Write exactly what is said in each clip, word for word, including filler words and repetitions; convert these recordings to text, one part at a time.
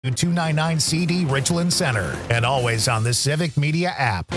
two ninety-nine C D Richland Center, and always on the Civic Media app.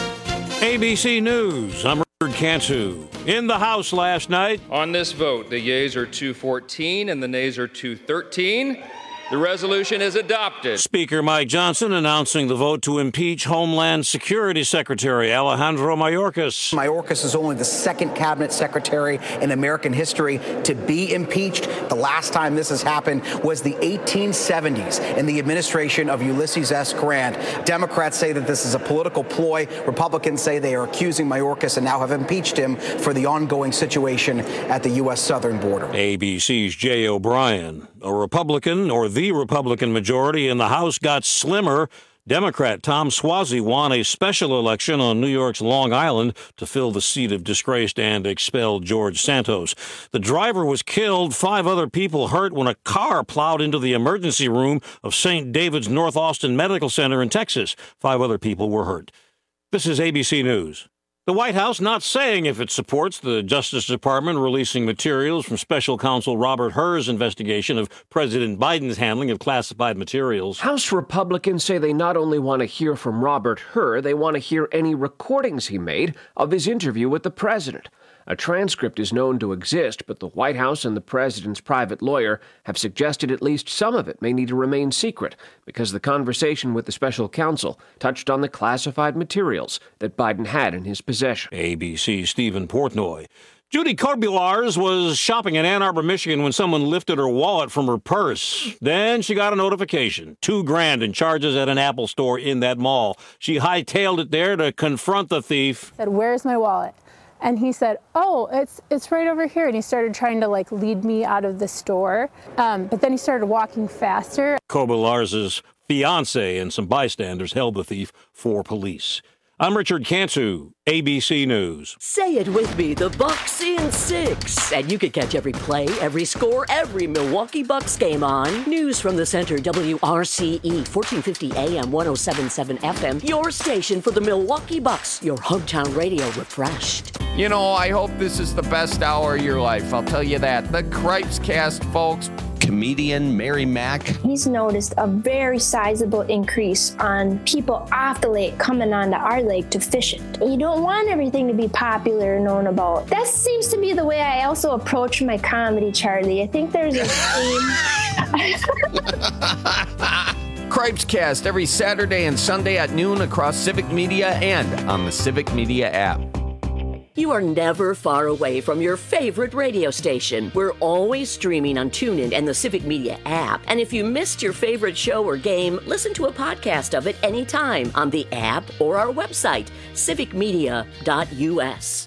A B C News, I'm Richard Cantu. In the House last night. On this vote, the yeas are two fourteen and the nays are two thirteen. The resolution is adopted. Speaker Mike Johnson announcing the vote to impeach Homeland Security Secretary Alejandro Mayorkas. Mayorkas is only the second cabinet secretary in American history to be impeached. The last time this has happened was the eighteen seventies in the administration of Ulysses S. Grant. Democrats say that this is a political ploy. Republicans say they are accusing Mayorkas and now have impeached him for the ongoing situation at the U S southern border. A B C's Jay O'Brien. A Republican, or the Republican majority in the House, got slimmer. Democrat Tom Suozzi won a special election on New York's Long Island to fill the seat of disgraced and expelled George Santos. The driver was killed, five other people hurt when a car plowed into the emergency room of Saint David's North Austin Medical Center in Texas. Five other people were hurt. This is A B C News. The White House not saying if it supports the Justice Department releasing materials from Special Counsel Robert Hur's investigation of President Biden's handling of classified materials. House Republicans say they not only want to hear from Robert Hur, they want to hear any recordings he made of his interview with the president. A transcript is known to exist, but the White House and the president's private lawyer have suggested at least some of it may need to remain secret because the conversation with the special counsel touched on the classified materials that Biden had in his possession. A B C's Stephen Portnoy. Judy Korbulars was shopping in Ann Arbor, Michigan when someone lifted her wallet from her purse. Then she got a notification. Two grand in charges at an Apple store in that mall. She hightailed it there to confront the thief. Said, "Where's my wallet?" And he said, "Oh, it's it's right over here." And he started trying to like lead me out of the store. Um, but then he started walking faster. Korbulars's fiance and some bystanders held the thief for police. I'm Richard Cantu, A B C News. Say it with me, the Bucks in six. And you can catch every play, every score, every Milwaukee Bucks game on News from the Center, W R C E, fourteen fifty A M, one oh seven point seven F M. Your station for the Milwaukee Bucks, your hometown radio refreshed. You know, I hope this is the best hour of your life, I'll tell you that. The Cripes Cast, folks. Comedian Mary Mack. He's noticed a very sizable increase on people off the lake coming onto our lake to fish it. You don't want everything to be popular and known about. That seems to be the way I also approach my comedy, Charlie. I think there's a theme. Cripes Cast every Saturday and Sunday at noon across Civic Media and on the Civic Media app. You are never far away from your favorite radio station. We're always streaming on TuneIn and the Civic Media app. And if you missed your favorite show or game, listen to a podcast of it anytime on the app or our website, civic media dot U S.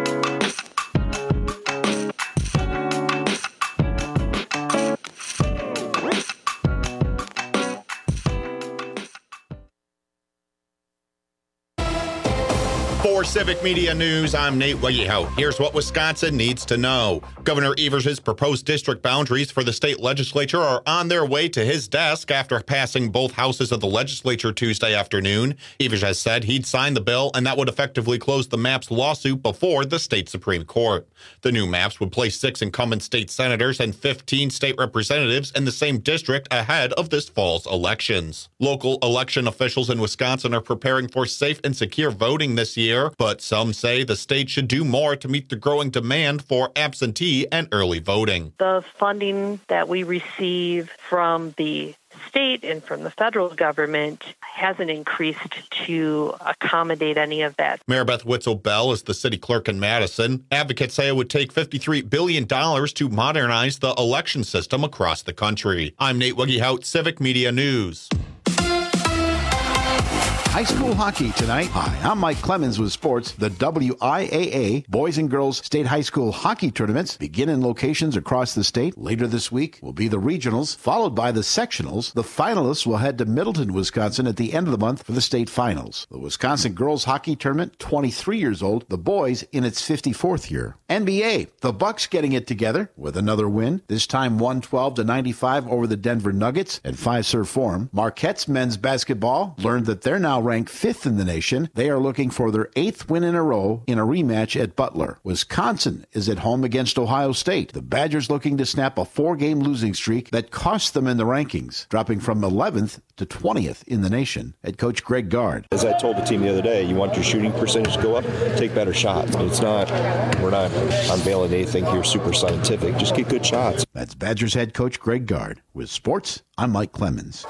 For Civic Media News, I'm Nate Wegehout. Here's what Wisconsin needs to know. Governor Evers' proposed district boundaries for the state legislature are on their way to his desk after passing both houses of the legislature Tuesday afternoon. Evers has said he'd sign the bill, and that would effectively close the MAPS lawsuit before the state Supreme Court. The new maps would place six incumbent state senators and fifteen state representatives in the same district ahead of this fall's elections. Local election officials in Wisconsin are preparing for safe and secure voting this year, but some say the state should do more to meet the growing demand for absentee and early voting. The funding that we receive from the state and from the federal government hasn't increased to accommodate any of that. Mayor Beth Witzel-Bell is the city clerk in Madison. Advocates say it would take fifty-three billion dollars to modernize the election system across the country. I'm Nate Wegehout, Civic Media News. High school hockey tonight. Hi, I'm Mike Clemens with sports. The W I A A Boys and Girls State High School Hockey Tournaments begin in locations across the state. Later this week will be the regionals, followed by the sectionals. The finalists will head to Middleton, Wisconsin at the end of the month for the state finals. The Wisconsin Girls Hockey Tournament, twenty-three years old. The boys in its fifty-fourth year. N B A, the Bucks getting it together with another win. This time one twelve to ninety-five over the Denver Nuggets at Fiserv Forum. Marquette's men's basketball learned that they're now ranked fifth in the nation. They are looking for their eighth win in a row in a rematch at Butler. Wisconsin is at home against Ohio State. The Badgers looking to snap a four-game losing streak that cost them in the rankings, dropping from eleventh to twentieth in the nation. Head coach Greg Gard. As I told the team the other day, you want your shooting percentage to go up, take better shots. It's not, we're not unveiling anything here super scientific. Just get good shots. That's Badgers head coach Greg Gard. With sports, I'm Mike Clemens.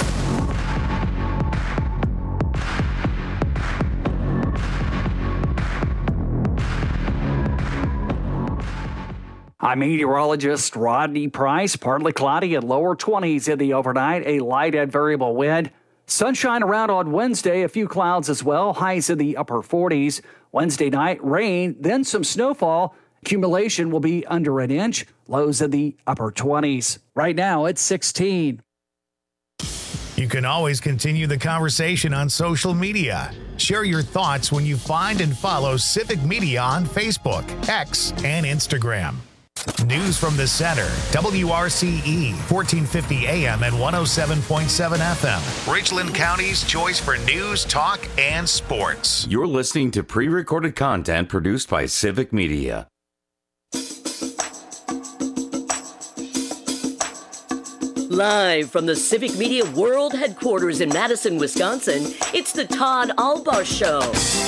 I'm meteorologist Rodney Price. Partly cloudy and lower twenties in the overnight. A light and variable wind. Sunshine around on Wednesday. A few clouds as well. Highs in the upper forties. Wednesday night, rain, then some snowfall. Accumulation will be under an inch. Lows in the upper twenties. Right now, it's sixteen. You can always continue the conversation on social media. Share your thoughts when you find and follow Civic Media on Facebook, X, and Instagram. News from the center. W R C E, fourteen fifty A M and one oh seven point seven F M. Richland County's choice for news, talk, and sports. You're listening to pre-recorded content produced by Civic Media. Live from the Civic Media World Headquarters in Madison, Wisconsin, it's the Todd Albaugh Show.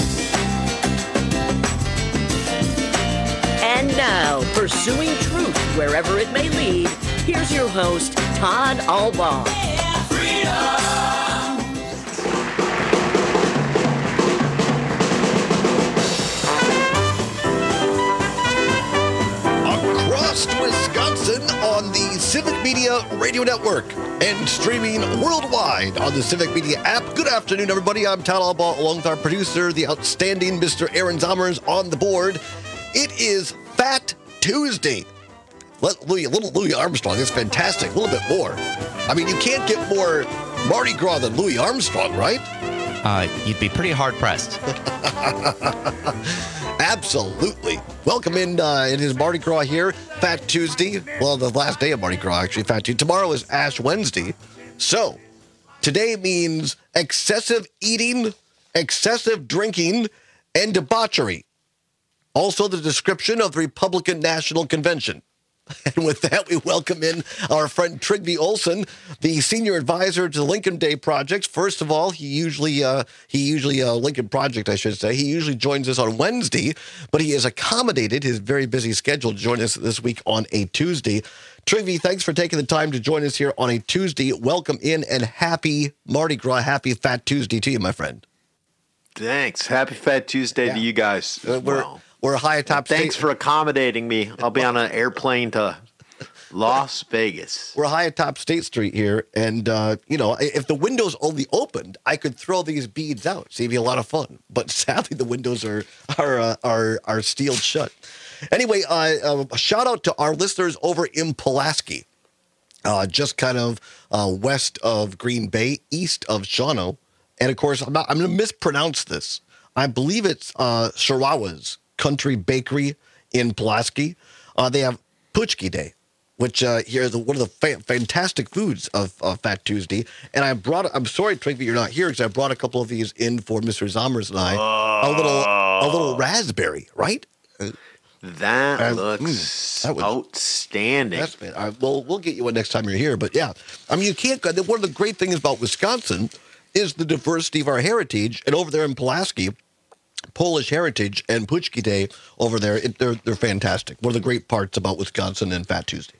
And now, pursuing truth wherever it may lead, here's your host, Todd Albaugh. Across Wisconsin on the Civic Media Radio Network and streaming worldwide on the Civic Media app. Good afternoon, everybody. I'm Todd Albaugh, along with our producer, the outstanding Mister Aaron Zommers on the board. It is Fat Tuesday. Let Louis, little Louis Armstrong is fantastic. A little bit more. I mean, you can't get more Mardi Gras than Louis Armstrong, right? Uh, you'd be pretty hard pressed. Absolutely. Welcome in. Uh, it is Mardi Gras here. Fat Tuesday. Well, the last day of Mardi Gras, actually. Fat Tuesday. Tomorrow is Ash Wednesday. So, today means excessive eating, excessive drinking, and debauchery. Also, the description of the Republican National Convention. And with that, we welcome in our friend Trygve Olsen, the senior advisor to the Lincoln Day Project. First of all, he usually, uh, he usually, uh, Lincoln Project, I should say, he usually joins us on Wednesday, but he has accommodated his very busy schedule to join us this week on a Tuesday. Trygve, thanks for taking the time to join us here on a Tuesday. Welcome in and happy Mardi Gras, happy Fat Tuesday to you, my friend. Thanks. Happy Fat Tuesday yeah. to you guys. Uh, we're, wow. We're high atop state. Thanks for accommodating me. I'll be on an airplane to Las Vegas. We're high atop State Street here, and, uh, you know, if the windows only opened, I could throw these beads out. So it'd be a lot of fun. But sadly, the windows are are uh, are, are sealed shut. Anyway, uh, uh, a shout out to our listeners over in Pulaski, uh, just kind of uh, west of Green Bay, east of Shawano. And, of course, I'm, not, I'm going to mispronounce this. I believe it's uh, Shirawa's Country Bakery in Pulaski. Uh, they have Puchki Day, which uh, here is one of the fa- fantastic foods of uh, Fat Tuesday. And I brought, I'm sorry, Trygve, you're not here because I brought a couple of these in for Mister Zommers and I. Uh, a little a little raspberry, right? That uh, looks mm, that was, outstanding. That's, I, well, we'll get you one next time you're here. But yeah, I mean, you can't, one of the great things about Wisconsin is the diversity of our heritage. And over there in Pulaski, Polish heritage and Puchki Day over there, it, they're they're fantastic. One of the great parts about Wisconsin and Fat Tuesday.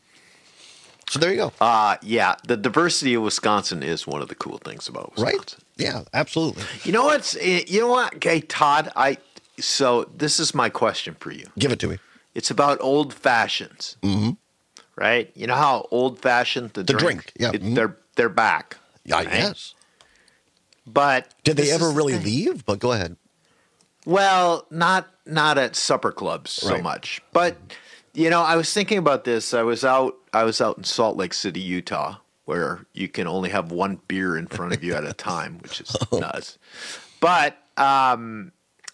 So there you go. Uh, yeah, the diversity of Wisconsin is one of the cool things about Wisconsin. Right? Yeah, absolutely. You know what's, you know what, okay, Todd, I, so this is my question for you. Give it to me. It's about old fashions, mm-hmm. right? You know how old fashioned the, the drink, drink yeah, it, mm-hmm. they're they're back. Yeah, right? yes. But did they ever really the leave? But go ahead. Well, not not at supper clubs so right. much, but you know, I was thinking about this. I was out I was out in Salt Lake City, Utah, where you can only have one beer in front of you at a time, which is oh. nuts. But um,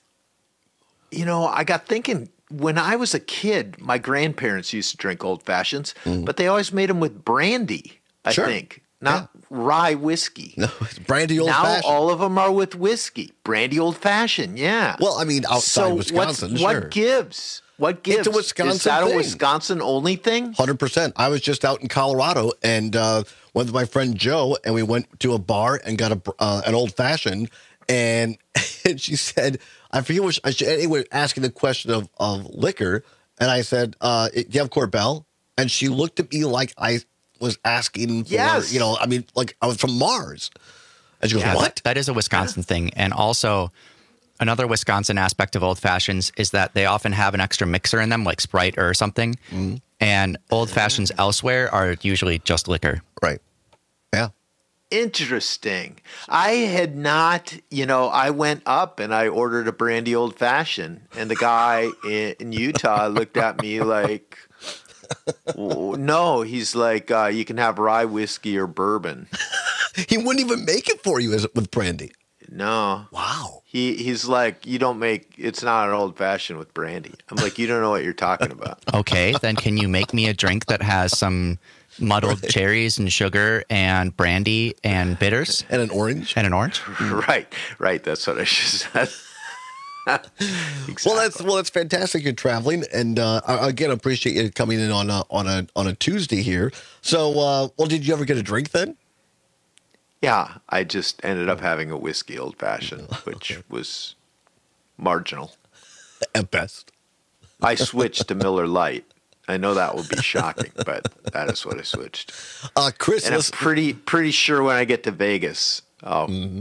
you know, I got thinking. When I was a kid, my grandparents used to drink old fashions, mm. but they always made them with brandy. I sure. think not yeah. rye whiskey. No, it's brandy old now fashioned. Now all of them are with whiskey. Brandy old fashioned, yeah. Well, I mean, outside so Wisconsin, what's, sure. What gives? What gives? It's a Wisconsin Is that thing. a Wisconsin only thing? one hundred percent. I was just out in Colorado and uh, went with my friend Joe, and we went to a bar and got a, uh, an old fashioned. And, and she said, I forget what she, I should, anyway, asking the question of, of liquor. And I said, uh, do you have Corbel? And she looked at me like I was asking for, yes. you know, I mean, like I was from Mars. And she goes, yeah, what? That, that is a Wisconsin thing. And also, another Wisconsin aspect of old fashions is that they often have an extra mixer in them, like Sprite or something. Mm. And old fashions elsewhere are usually just liquor. Right. Yeah. Interesting. I had not, you know, I went up and I ordered a brandy old fashioned, and the guy in, in Utah looked at me like, no, he's like, uh, you can have rye whiskey or bourbon. He wouldn't even make it for you as with brandy. No. Wow. He he's like, you don't make, it's not an old fashioned with brandy. I'm like, you don't know what you're talking about. Okay, then can you make me a drink that has some muddled right. cherries and sugar and brandy and bitters? And an orange? And an orange? Right, right. That's what I should have said. Exactly. Well, that's well, that's fantastic. You're traveling, and uh, again, appreciate you coming in on a, on a on a Tuesday here. So, uh, well, did you ever get a drink then? Yeah, I just ended up having a whiskey old fashioned, which was marginal at best. I switched to Miller Lite. I know that will be shocking, but that is what I switched. Uh, Chris, and I'm pretty pretty sure when I get to Vegas, oh, mm-hmm.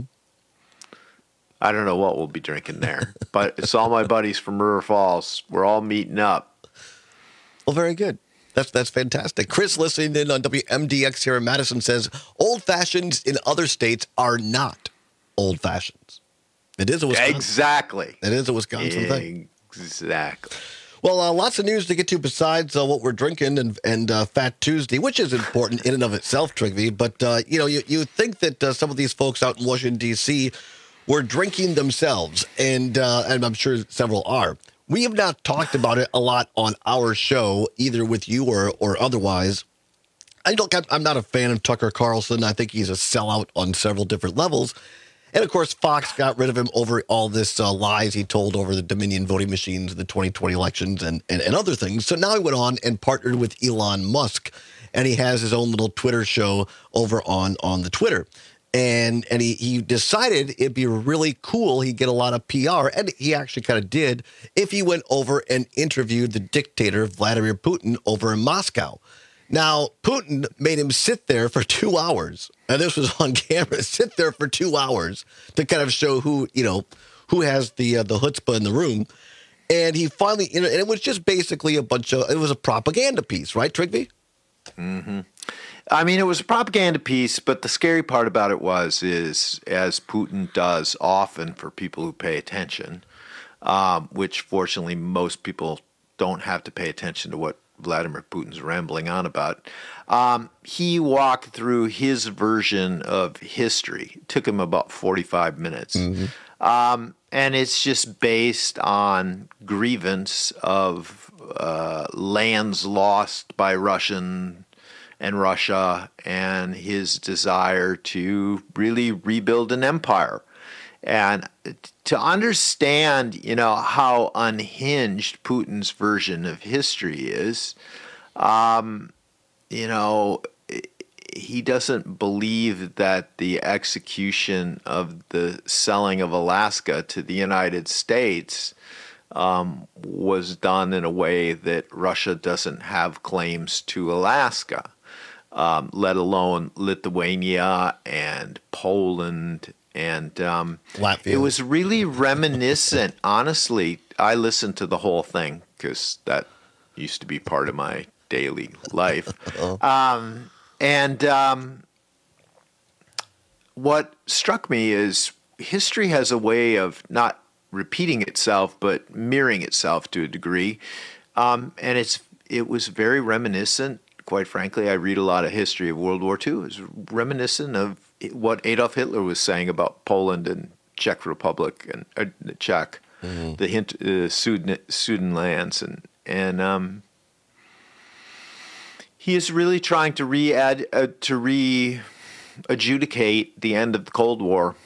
I don't know what we'll be drinking there, but it's all my buddies from River Falls. We're all meeting up. Well, very good. That's that's fantastic. Chris, listening in on W M D X here in Madison, says old fashions in other states are not old fashions. It is a Wisconsin. Exactly. It is a Wisconsin exactly. thing. Exactly. Well, uh, lots of news to get to besides uh, what we're drinking and and uh, Fat Tuesday, which is important in and of itself, Trigby. But uh, you know, you you think that uh, some of these folks out in Washington D C were drinking themselves, and uh, and I'm sure several are. We have not talked about it a lot on our show, either with you or or otherwise. I don't. I'm not a fan of Tucker Carlson. I think he's a sellout on several different levels. And, of course, Fox got rid of him over all this uh, lies he told over the Dominion voting machines, the twenty twenty elections, and, and, and other things. So now he went on and partnered with Elon Musk, and he has his own little Twitter show over on, on the Twitter. And and he, he decided it'd be really cool. He'd get a lot of P R, and he actually kind of did, if he went over and interviewed the dictator, Vladimir Putin, over in Moscow. Now, Putin made him sit there for two hours, and this was on camera, sit there for two hours to kind of show who, you know, who has the uh, the chutzpah in the room. And he finally, you know, and it was just basically a bunch of, it was a propaganda piece, right, Trigby? Mm-hmm. I mean, it was a propaganda piece, but the scary part about it was, is as Putin does often for people who pay attention, um, which fortunately most people don't have to pay attention to what Vladimir Putin's rambling on about. Um, he walked through his version of history. It took him about forty-five minutes. Mm-hmm. Um, and it's just based on grievance of uh, lands lost by Russian and Russia, and his desire to really rebuild an empire. And to understand, you know, how unhinged Putin's version of history is, um, you know, he doesn't believe that the execution of the selling of Alaska to the United States um, was done in a way that Russia doesn't have claims to Alaska. Um, let alone Lithuania and Poland and um, Latvia. It was really reminiscent. Honestly, I listened to the whole thing because that used to be part of my daily life. um, and um, what struck me is history has a way of not repeating itself, but mirroring itself to a degree. Um, and it's it was very reminiscent. Quite frankly, I read a lot of history of World War Two. It's reminiscent of what Adolf Hitler was saying about Poland and Czech Republic and uh, the Czech, mm-hmm. the hint, uh, Sudan, Sudan lands, and and um, he is really trying to re add uh, to re adjudicate the end of the Cold War.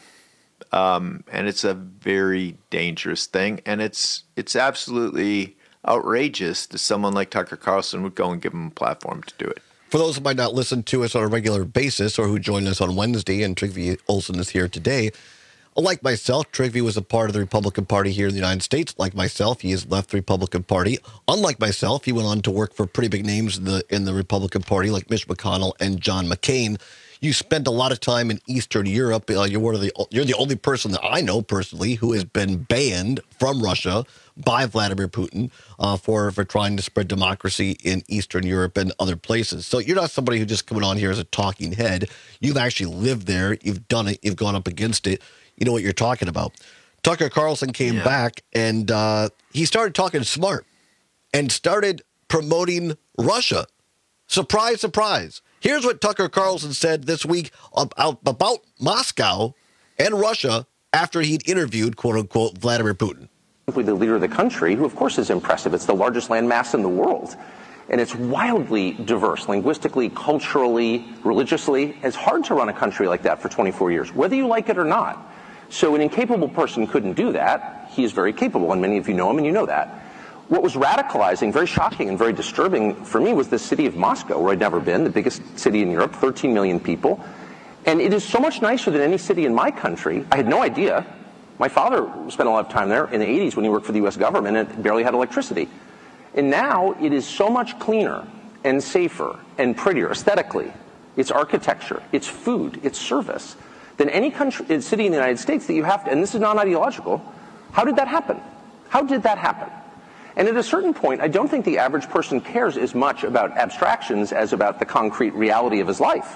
Um, and it's a very dangerous thing. And it's it's absolutely outrageous that someone like Tucker Carlson would go and give him a platform to do it. For those who might not listen to us on a regular basis or who join us on Wednesday, and Trygve Olsen is here today, like myself, Trygve was a part of the Republican Party here in the United States. Like myself, he has left the Republican Party. Unlike myself, he went on to work for pretty big names in the in the Republican Party, like Mitch McConnell and John McCain. You spent a lot of time in Eastern Europe. Uh, you're one of the you're the only person that I know personally who has been banned from Russia by Vladimir Putin uh, for for trying to spread democracy in Eastern Europe and other places. So you're not somebody who just coming on here as a talking head. You've actually lived there. You've done it. You've gone up against it. You know what you're talking about. Tucker Carlson came yeah. back and uh, he started talking smart and started promoting Russia. Surprise, surprise. Here's what Tucker Carlson said this week about, about Moscow and Russia after he'd interviewed, quote unquote, Vladimir Putin. The leader of the country, who of course is impressive. It's the largest landmass in the world. And it's wildly diverse, linguistically, culturally, religiously. It's hard to run a country like that for twenty-four years, whether you like it or not. So an incapable person couldn't do that. He is very capable, and many of you know him, and you know that. What was radicalizing, very shocking, and very disturbing for me was the city of Moscow, where I'd never been, the biggest city in Europe, thirteen million people. And it is so much nicer than any city in my country. I had no idea. My father spent a lot of time there in the eighties when he worked for the U S government and barely had electricity. And now it is so much cleaner and safer and prettier aesthetically. It's architecture, it's food, it's service than any country, city in the United States that you have to, and this is non-ideological. How did that happen? How did that happen? And at a certain point, I don't think the average person cares as much about abstractions as about the concrete reality of his life.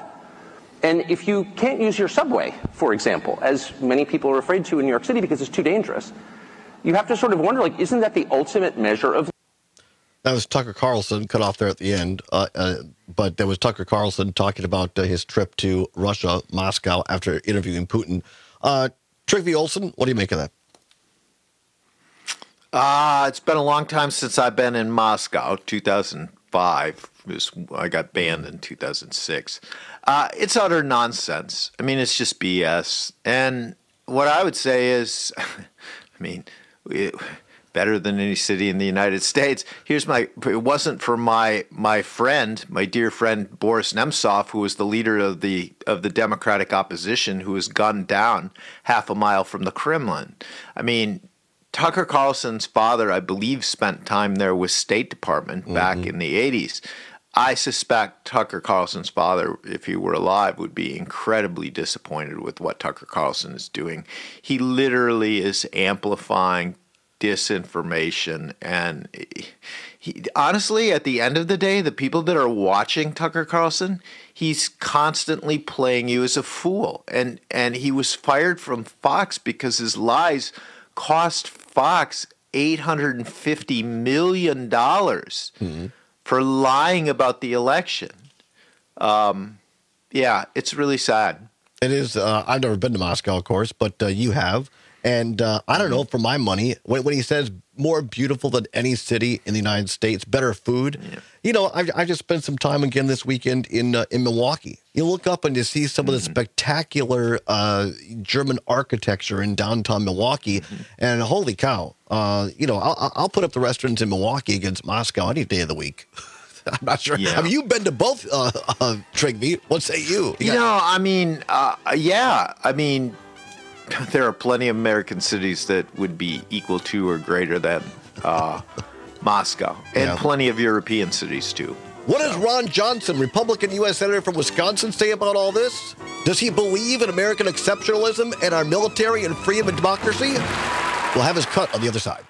And if you can't use your subway, for example, as many people are afraid to in New York City because it's too dangerous, you have to sort of wonder, like, isn't that the ultimate measure of... That was Tucker Carlson, cut off there at the end. Uh, uh, but there was Tucker Carlson talking about uh, his trip to Russia, Moscow, after interviewing Putin. Uh, Trygve Olsen, what do you make of that? Uh, it's been a long time since I've been in Moscow, two thousand five. Was, I got banned in two thousand six. Uh, it's utter nonsense. I mean, it's just B S. And what I would say is, I mean, it, better than any city in the United States. Here's my, it wasn't for my my friend, my dear friend Boris Nemtsov, who was the leader of the of the Democratic opposition, who was gunned down half a mile from the Kremlin. I mean, Tucker Carlson's father, I believe, spent time there with State Department mm-hmm. back in the eighties. I suspect Tucker Carlson's father, if he were alive, would be incredibly disappointed with what Tucker Carlson is doing. He literally is amplifying disinformation. And he, honestly, at the end of the day, the people that are watching Tucker Carlson, he's constantly playing you as a fool. And, and he was fired from Fox because his lies cost Fox eight hundred fifty million dollars mm-hmm. for lying about the election. Um, yeah, it's really sad. It is. Uh, I've never been to Moscow, of course, but uh, you have. And uh, I don't know, for my money, when, when he says more beautiful than any city in the United States, better food, yeah. you know, I've, I just spent some time again this weekend in uh, in Milwaukee. You look up and you see some mm-hmm. of the spectacular uh, German architecture in downtown Milwaukee, mm-hmm. and holy cow, uh, you know, I'll, I'll put up the restaurants in Milwaukee against Moscow any day of the week. I'm not sure. Yeah. Have you been to both, uh, uh, Trygve? What say you? You, you know, I mean, uh, yeah, I mean, there are plenty of American cities that would be equal to or greater than uh, Moscow, and yeah. plenty of European cities, too. What so. does Ron Johnson, Republican U S Senator from Wisconsin, say about all this? Does he believe in American exceptionalism and our military and freedom and democracy? We'll have his cut on the other side.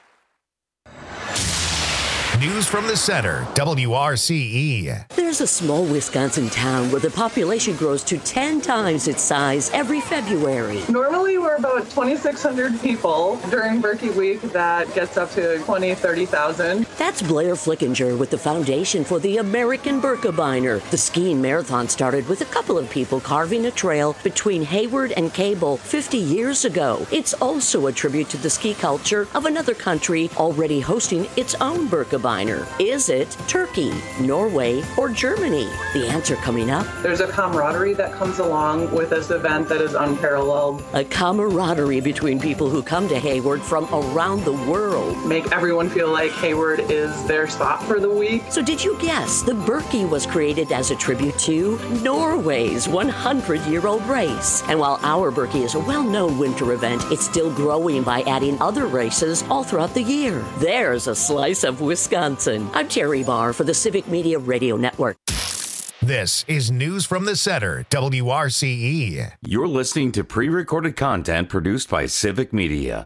News from the center, W R C E. There's a small Wisconsin town where the population grows to ten times its size every February. Normally, we're about twenty-six hundred people. During Berkey Week, that gets up to twenty, thirty thousand. That's Blair Flickinger with the Foundation for the American Birkebeiner. The skiing marathon started with a couple of people carving a trail between Hayward and Cable fifty years ago. It's also a tribute to the ski culture of another country already hosting its own Birkebeiner. Is it Turkey, Norway, or Germany? The answer coming up. There's a camaraderie that comes along with this event that is unparalleled. A camaraderie between people who come to Hayward from around the world. Make everyone feel like Hayward is their spot for the week. So did you guess the Birkie was created as a tribute to Norway's one hundred year old race? And while our Birkie is a well-known winter event, it's still growing by adding other races all throughout the year. There's a slice of Wisconsin. I'm Terry Barr for the Civic Media Radio Network. This is News from the Center, W R C E. You're listening to pre-recorded content produced by Civic Media.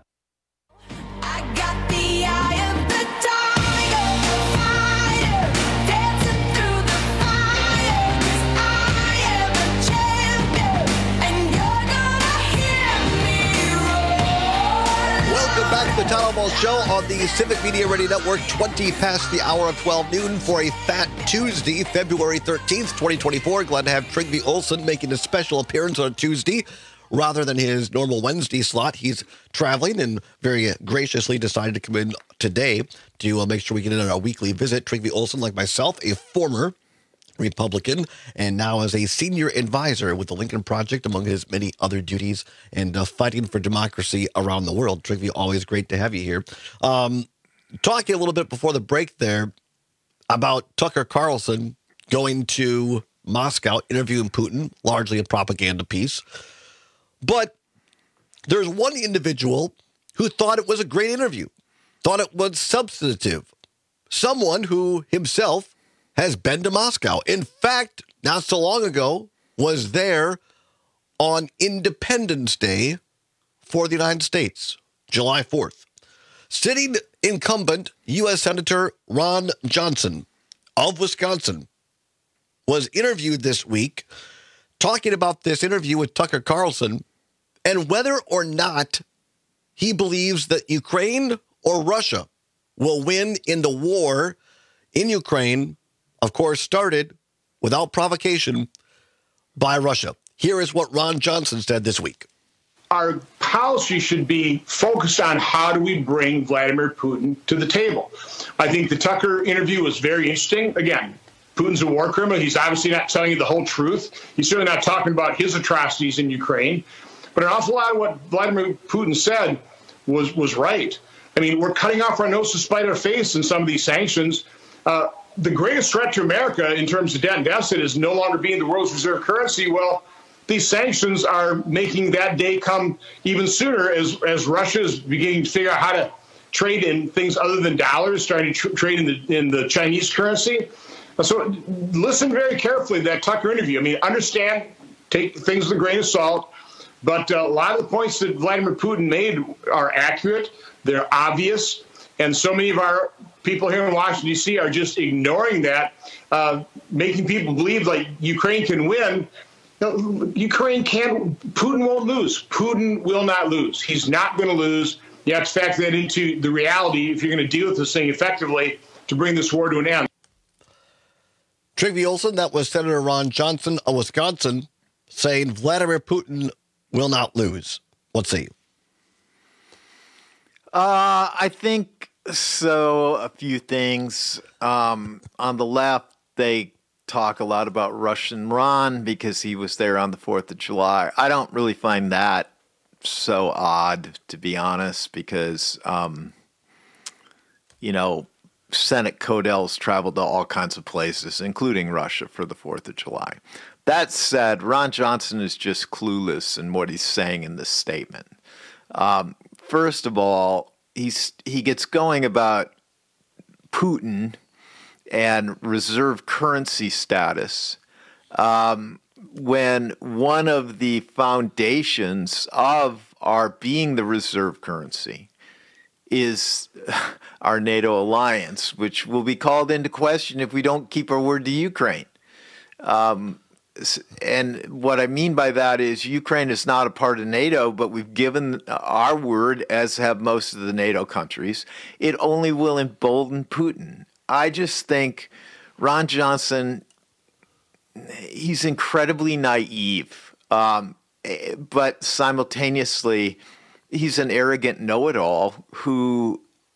Back to the Town Hall Show on the Civic Media Radio Network, twenty past the hour of twelve noon for a Fat Tuesday, February thirteenth, twenty twenty-four. Glad to have Trygve Olsen making a special appearance on a Tuesday rather than his normal Wednesday slot. He's traveling and very graciously decided to come in today to uh, make sure we get in on a weekly visit. Trygve Olsen, like myself, a former Republican, and now as a senior advisor with the Lincoln Project, among his many other duties, and uh, fighting for democracy around the world. Trygve, always great to have you here. Um, talking a little bit before the break there about Tucker Carlson going to Moscow, interviewing Putin, largely a propaganda piece. But there's one individual who thought it was a great interview, thought it was substantive, someone who himself has been to Moscow. In fact, not so long ago, was there on Independence Day for the United States, July fourth. Sitting incumbent U S Senator Ron Johnson of Wisconsin was interviewed this week talking about this interview with Tucker Carlson and whether or not he believes that Ukraine or Russia will win in the war in Ukraine, of course, started without provocation by Russia. Here is what Ron Johnson said this week. Our policy should be focused on how do we bring Vladimir Putin to the table. I think the Tucker interview was very interesting. Again, Putin's a war criminal. He's obviously not telling you the whole truth. He's certainly not talking about his atrocities in Ukraine. But an awful lot of what Vladimir Putin said was, was right. I mean, we're cutting off our nose to spite our face in some of these sanctions. Uh, The greatest threat to America in terms of debt and deficit is no longer being the world's reserve currency. Well, these sanctions are making that day come even sooner as, as Russia is beginning to figure out how to trade in things other than dollars, starting to tr- trade in the, in the Chinese currency. So listen very carefully to that Tucker interview. I mean, understand, take things with a grain of salt, but uh, a lot of the points that Vladimir Putin made are accurate. They're obvious. And so many of our people here in Washington, D C are just ignoring that, uh, making people believe like Ukraine can win. No, Ukraine can't, Putin won't lose. Putin will not lose. He's not going to lose. You have to factor that into the reality if you're going to deal with this thing effectively to bring this war to an end. Trygve Olsen, that was Senator Ron Johnson of Wisconsin, saying Vladimir Putin will not lose. Let's see. Uh, I think so. A few things. Um, on the left, they talk a lot about Russian Ron because he was there on the fourth of July. I don't really find that so odd, to be honest, because, um, you know, Senate Codell's traveled to all kinds of places, including Russia, for the fourth of July. That said, Ron Johnson is just clueless in what he's saying in this statement. Um, first of all, he's he gets going about Putin and reserve currency status um, when one of the foundations of our being the reserve currency is our NATO alliance, which will be called into question if we don't keep our word to Ukraine. Um, and what I mean by that is Ukraine is not a part of NATO, but we've given our word, as have most of the NATO countries. It only will embolden Putin. I just think Ron Johnson, he's incredibly naive, um, but simultaneously, he's an arrogant know-it-all who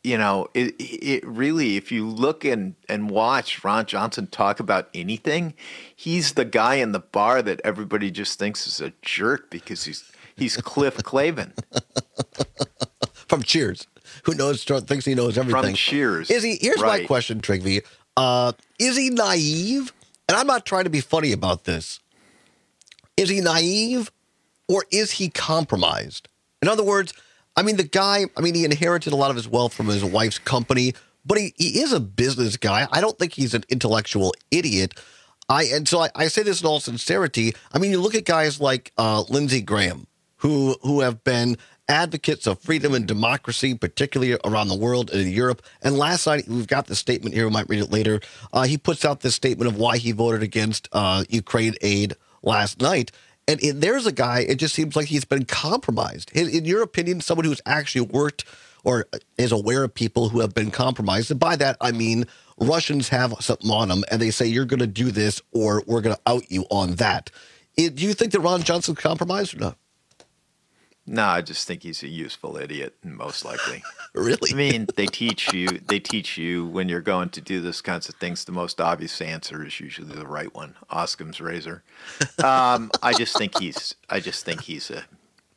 you know, it, it really, if you look and, and watch Ron Johnson talk about anything, he's the guy in the bar that everybody just thinks is a jerk because he's he's Cliff Clavin. From Cheers. Who knows, thinks he knows everything. From Cheers. Is he, here's right. my question, Trigby. Uh, is he naive? And I'm not trying to be funny about this. Is he naive or is he compromised? In other words, I mean, the guy, I mean, he inherited a lot of his wealth from his wife's company, but he, he is a business guy. I don't think he's an intellectual idiot. I And so I, I say this in all sincerity. I mean, you look at guys like uh, Lindsey Graham, who who have been advocates of freedom and democracy, particularly around the world and in Europe. And last night, we've got the statement here. We might read it later. Uh, he puts out this statement of why he voted against uh, Ukraine aid last night. And it, there's a guy, it just seems like he's been compromised. In, in your opinion, someone who's actually worked or is aware of people who have been compromised. And by that, I mean Russians have something on them and they say, you're going to do this or we're going to out you on that. It, do you think that Ron Johnson's compromised or not? No, I just think he's a useful idiot, most likely. Really? I mean, they teach you, they teach you when you're going to do this kinds of things, the most obvious answer is usually the right one, Occam's razor. Um, I just think he's, I just think he's a,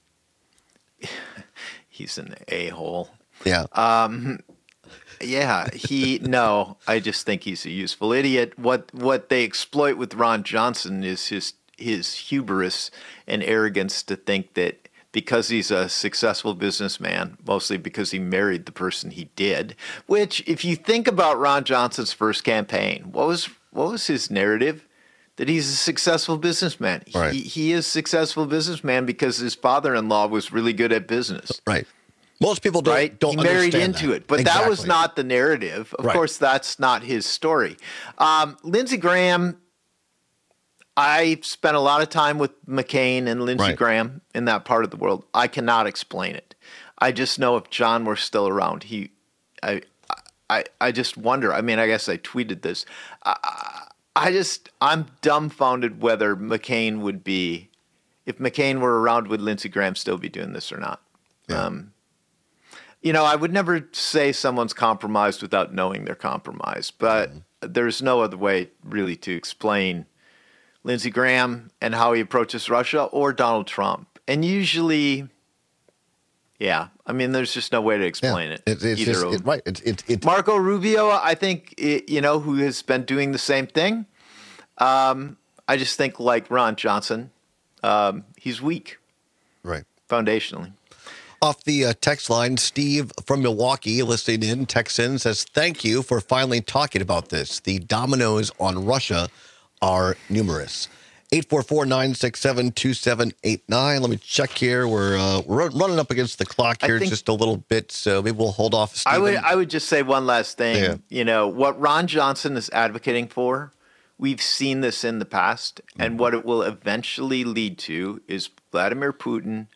he's an a-hole. Yeah. Um, yeah, he, no, I just think he's a useful idiot. What, what they exploit with Ron Johnson is his, his hubris and arrogance to think that because he's a successful businessman, mostly because he married the person he did, which if you think about Ron Johnson's first campaign, what was what was his narrative? That he's a successful businessman. Right. He, he is a successful businessman because his father-in-law was really good at business. Right. Most people don't, right? don't He married understand into that. it, but Exactly. that was not the narrative. Of Right. course, that's not his story. Um, Lindsey Graham, I spent a lot of time with McCain and Lindsey Right. Graham in that part of the world. I cannot explain it. I just know if John were still around, he, I, I, I just wonder. I mean, I guess I tweeted this. I, I just, I'm dumbfounded whether McCain would be, if McCain were around, would Lindsey Graham still be doing this or not? Yeah. Um, you know, I would never say someone's compromised without knowing they're compromised, but mm-hmm. there's no other way really to explain Lindsey Graham and how he approaches Russia or Donald Trump. And usually, yeah, I mean, there's just no way to explain Yeah. it. It's, it's either just, of it, them. right. It's, it's, it's, Marco Rubio, I think, it, you know, who has been doing the same thing. Um, I just think, like Ron Johnson, um, he's weak. Right. Foundationally. Off the uh, text line, Steve from Milwaukee listening in, texts in, says, thank you for finally talking about this. The dominoes on Russia are numerous. eight four four, nine six seven, two seven eight nine. Let me check here. We're, uh, we're running up against the clock here think, just a little bit, so maybe we'll hold off. Stephen. I would I would just say one last thing. Yeah. You know, what Ron Johnson is advocating for, we've seen this in the past, mm-hmm. and what it will eventually lead to is Vladimir Putin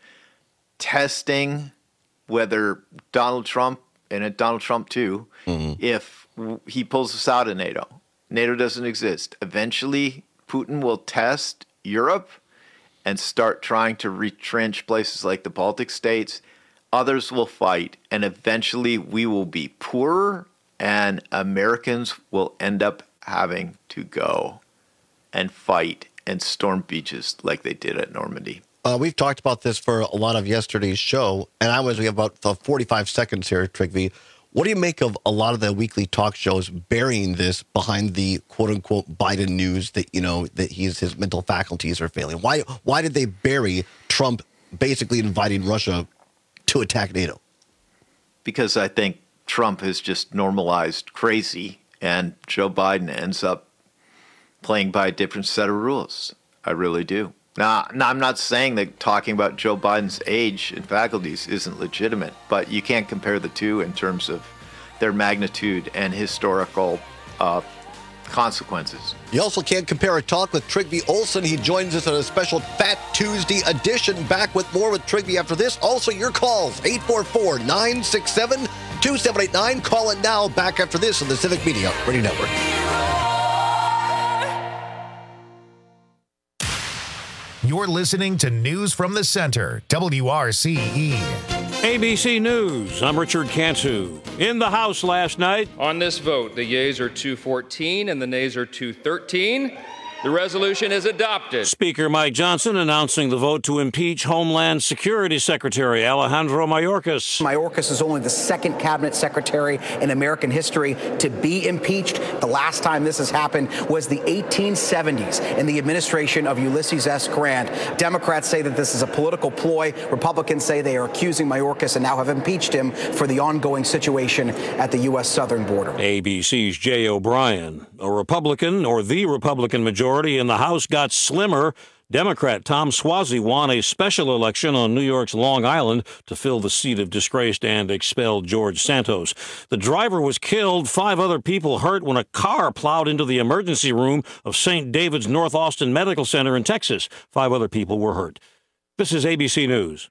testing whether Donald Trump, and Donald Trump too, mm-hmm. if he pulls us out of NATO. NATO doesn't exist. Eventually, Putin will test Europe and start trying to retrench places like the Baltic states. Others will fight, and eventually we will be poorer, and Americans will end up having to go and fight and storm beaches like they did at Normandy. Uh, we've talked about this for a lot of yesterday's show, and I was we have about forty-five seconds here, Trigby. What do you make of a lot of the weekly talk shows burying this behind the quote-unquote Biden news that, you know, that he's his mental faculties are failing? Why why did they bury Trump basically inviting Russia to attack NATO? Because I think Trump has just normalized crazy, and Joe Biden ends up playing by a different set of rules. I really do. Now, now, I'm not saying that talking about Joe Biden's age and faculties isn't legitimate, but you can't compare the two in terms of their magnitude and historical uh, consequences. You also can't compare a talk with Trigby Olson. He joins us on a special Fat Tuesday edition. Back with more with Trigby after this. Also, your calls, eight four four, nine six seven, two seven eight nine. Call it now. Back after this on the Civic Media Radio Network. You're listening to News from the Center, W R C E. A B C News, I'm Richard Cantu. In the House last night. On this vote, the yeas are two fourteen and the nays are two thirteen. The resolution is adopted. Speaker Mike Johnson announcing the vote to impeach Homeland Security Secretary Alejandro Mayorkas. Mayorkas is only the second cabinet secretary in American history to be impeached. The last time this has happened was the eighteen seventies in the administration of Ulysses S. Grant. Democrats say that this is a political ploy. Republicans say they are accusing Mayorkas and now have impeached him for the ongoing situation at the U S southern border. A B C's Jay O'Brien. A Republican, or the Republican majority in the House, got slimmer. Democrat Tom Suozzi won a special election on New York's Long Island to fill the seat of disgraced and expelled George Santos. The driver was killed, five other people hurt when a car plowed into the emergency room of Saint David's North Austin Medical Center in Texas. Five other people were hurt. This is A B C News.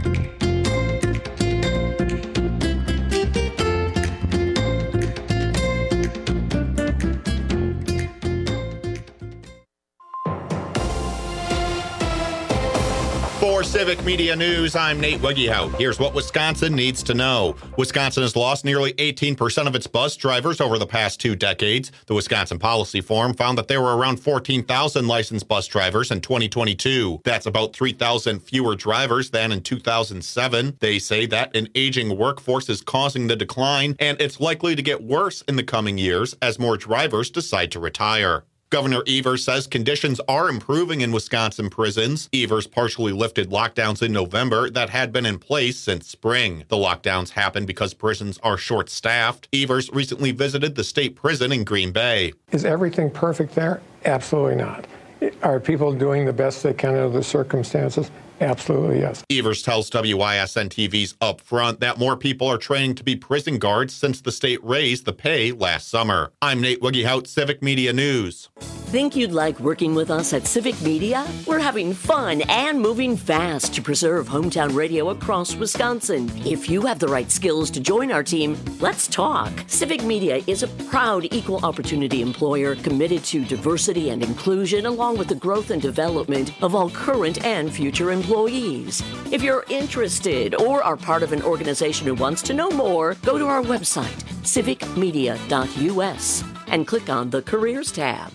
For Civic Media News, I'm Nate Wiggyhout. Here's what Wisconsin needs to know. Wisconsin has lost nearly eighteen percent of its bus drivers over the past two decades. The Wisconsin Policy Forum found that there were around fourteen thousand licensed bus drivers in twenty twenty-two. That's about three thousand fewer drivers than in two thousand seven. They say that an aging workforce is causing the decline, and it's likely to get worse in the coming years as more drivers decide to retire. Governor Evers says conditions are improving in Wisconsin prisons. Evers partially lifted lockdowns in November that had been in place since spring. The lockdowns happened because prisons are short-staffed. Evers recently visited the state prison in Green Bay. Is everything perfect there? Absolutely not. Are people doing the best they can under the circumstances? Absolutely, yes. Evers tells W I S N T V's Upfront that more people are training to be prison guards since the state raised the pay last summer. I'm Nate Wiggyhout, Civic Media News. Think you'd like working with us at Civic Media? We're having fun and moving fast to preserve hometown radio across Wisconsin. If you have the right skills to join our team, let's talk. Civic Media is a proud equal opportunity employer committed to diversity and inclusion, along with the growth and development of all current and future employees. Employees. If you're interested or are part of an organization who wants to know more, go to our website, civic media dot U S, and click on the Careers tab.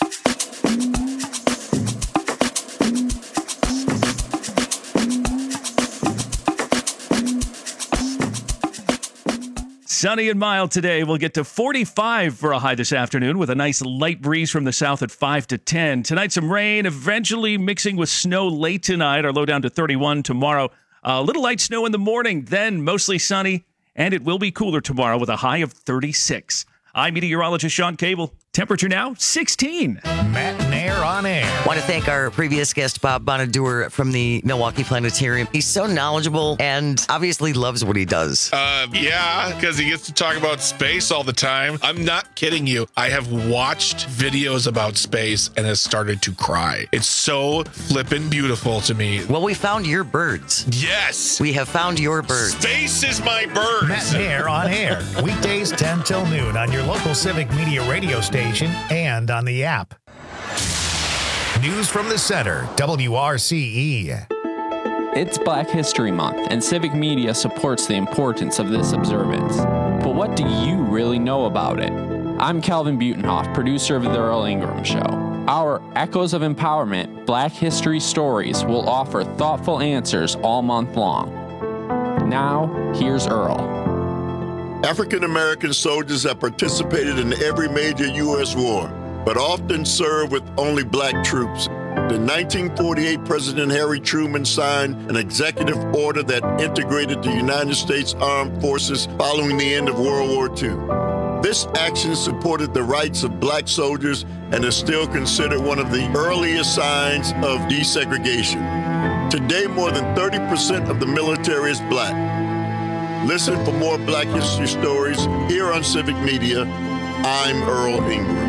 Sunny and mild today. We'll get to forty-five for a high this afternoon with a nice light breeze from the south at five to ten. Tonight, some rain, eventually mixing with snow late tonight. Our low down to thirty-one tomorrow. A little light snow in the morning, then mostly sunny, and it will be cooler tomorrow with a high of thirty-six. I'm meteorologist Sean Cable. Temperature now, sixteen. Matt Nair on air. I want to thank our previous guest, Bob Bonadur from the Milwaukee Planetarium. He's so knowledgeable and obviously loves what he does. Uh, yeah, because he gets to talk about space all the time. I'm not kidding you. I have watched videos about space and has started to cry. It's so flippin' beautiful to me. Well, we found your birds. Yes. We have found your birds. Space is my birds. Matt Nair on air. Weekdays ten till noon on your local Civic Media radio station and on the app. News from the center, W R C E. It's Black History Month, and Civic Media supports the importance of this observance. But what do you really know about it? I'm Calvin Butenhoff, producer of The Earl Ingram Show. Our Echoes of Empowerment Black History Stories will offer thoughtful answers all month long. Now, here's Earl. African American soldiers have participated in every major U S war, but often served with only black troops. In nineteen forty-eight, President Harry Truman signed an executive order that integrated the United States Armed Forces following the end of World War Two. This action supported the rights of black soldiers and is still considered one of the earliest signs of desegregation. Today, more than thirty percent of the military is black. Listen for more Black History stories here on Civic Media. I'm Earl Ingram.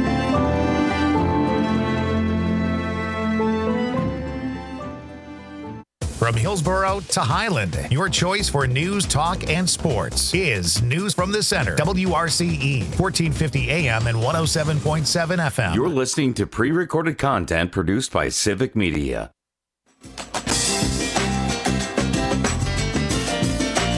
From Hillsborough to Highland, your choice for news, talk, and sports is News from the Center. W R C E, fourteen fifty A M and one oh seven point seven F M. You're listening to pre-recorded content produced by Civic Media.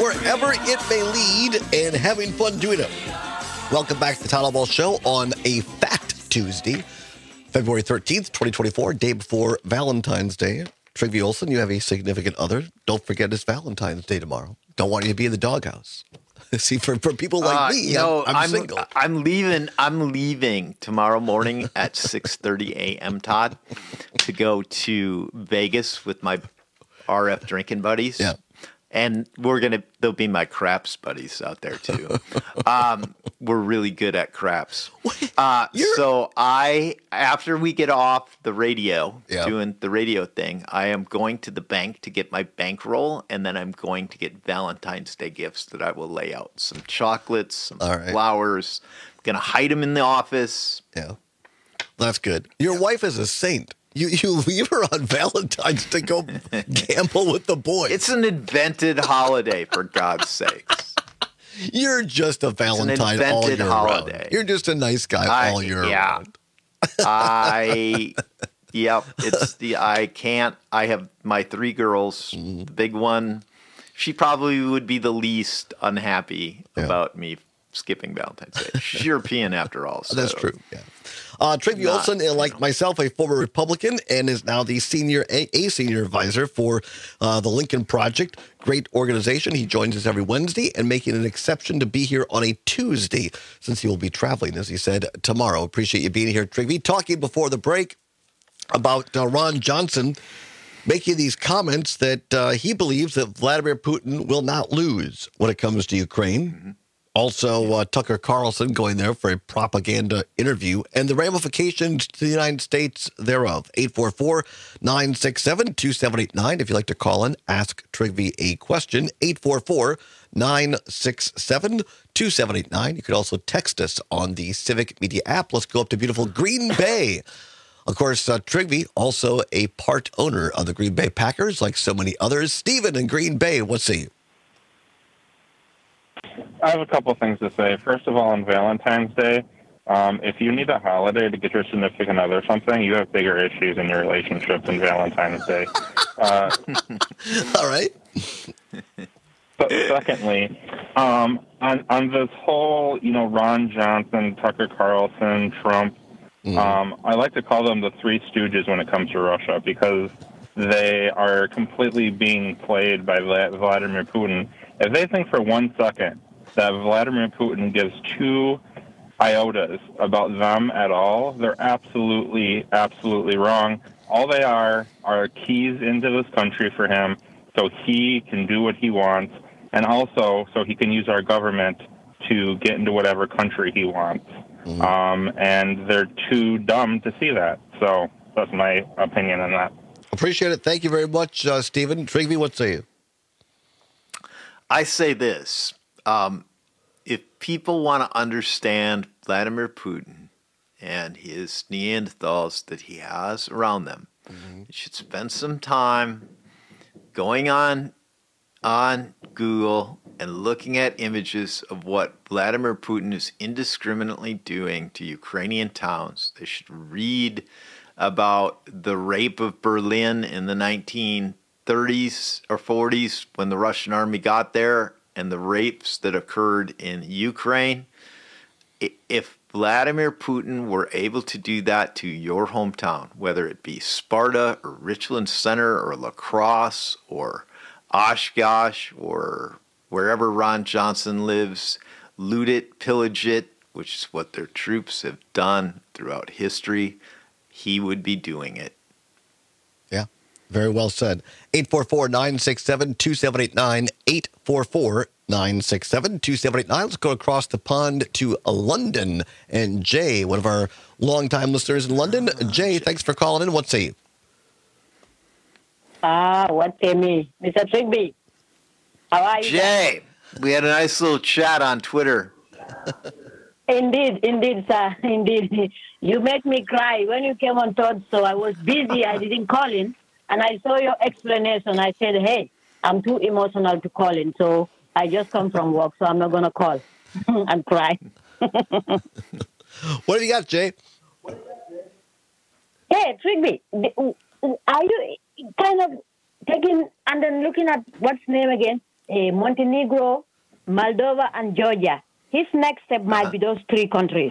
wherever it may lead and having fun doing it. Welcome back to the Tyler Ball Show on a Fat Tuesday, February thirteenth, twenty twenty-four, day before Valentine's Day. Trygve Olsen, you have a significant other. Don't forget it's Valentine's Day tomorrow. Don't want you to be in the doghouse. See, for, for people like uh, me, you know, I'm, I'm, I'm single. I'm leaving. I'm leaving tomorrow morning at six thirty a.m. Todd, to go to Vegas with my R F drinking buddies. Yeah. And we're gonna. They'll be my craps buddies out there too. um, we're really good at craps. Uh, so I, after we get off the radio, Yeah. doing the radio thing, I am going to the bank to get my bankroll, and then I'm going to get Valentine's Day gifts that I will lay out. Some chocolates, some All right. flowers. I'm gonna hide them in the office. Yeah, that's good. Your wife is a saint. You you leave her on Valentine's to go gamble with the boys. It's an invented holiday, for God's sakes. You're just a Valentine all invented year holiday. round. You're just a nice guy I- all year yeah. round. I, yep, it's the, I can't, I have my three girls, Mm-hmm. the big one, she probably would be the least unhappy about me skipping Valentine's Day. She's European after all. So. That's true, yeah. Uh, Trygve Not, Olsen, uh, like myself, a former Republican, and is now the senior a, a senior advisor for uh, the Lincoln Project. Great organization. He joins us every Wednesday and making an exception to be here on a Tuesday since he will be traveling, as he said, tomorrow. Appreciate you being here, Trygve. Talking before the break about uh, Ron Johnson making these comments that uh, he believes that Vladimir Putin will not lose when it comes to Ukraine. Mm-hmm. Also, uh, Tucker Carlson going there for a propaganda interview and the ramifications to the United States thereof. eight four four, nine six seven, two seven eight nine. If you'd like to call in, ask Trygve a question. eight four four, nine six seven, two seven eight nine. You could also text us on the Civic Media app. Let's go up to beautiful Green Bay. Of course, uh, Trygve, also a part owner of the Green Bay Packers, like so many others. Steven in Green Bay, what's he? I have a couple things to say. First of all, on Valentine's Day, um, if you need a holiday to get your significant other something, you have bigger issues in your relationship than Valentine's Day. Uh, all right. But secondly, um, on, on this whole, you know, Ron Johnson, Tucker Carlson, Trump, mm-hmm. um, I like to call them the Three Stooges when it comes to Russia because they are completely being played by Vladimir Putin. If they think for one second that Vladimir Putin gives two iotas about them at all, they're absolutely, absolutely wrong. All they are are keys into this country for him so he can do what he wants, and also so he can use our government to get into whatever country he wants. Mm-hmm. Um, and they're too dumb to see that. So that's my opinion on that. Appreciate it. Thank you very much, uh, Stephen. Trygve, what say you? I say this. Um, if people want to understand Vladimir Putin and his Neanderthals that he has around them, mm-hmm. you should spend some time going on on Google and looking at images of what Vladimir Putin is indiscriminately doing to Ukrainian towns. They should read about the rape of Berlin in the nineteen thirties or forties when the Russian army got there and the rapes that occurred in Ukraine. If Vladimir Putin were able to do that to your hometown, whether it be Sparta or Richland Center or La Crosse or Oshkosh or wherever Ron Johnson lives, loot it, pillage it, which is what their troops have done throughout history, he would be doing it. Yeah, very well said. eight four four, nine six seven, two seven eight nine, eight four four, nine six seven, two seven eight nine. Let's go across the pond to London. And Jay, one of our longtime listeners in London. Jay, thanks for calling in. What say you? Ah, what say me? Mister Trygve, how are you? Jay, we had a nice little chat on Twitter. Indeed, indeed, sir, indeed. You make me cry. When you came on Todd, so I was busy. I didn't call in. And I saw your explanation. I said, hey, I'm too emotional to call in. So I just come from work, so I'm not going to call and cry. What have you got, Jay? Hey, Trygve, are you kind of taking and then looking at what's name again? uh, Montenegro, Moldova, and Georgia. His next step might be those three countries.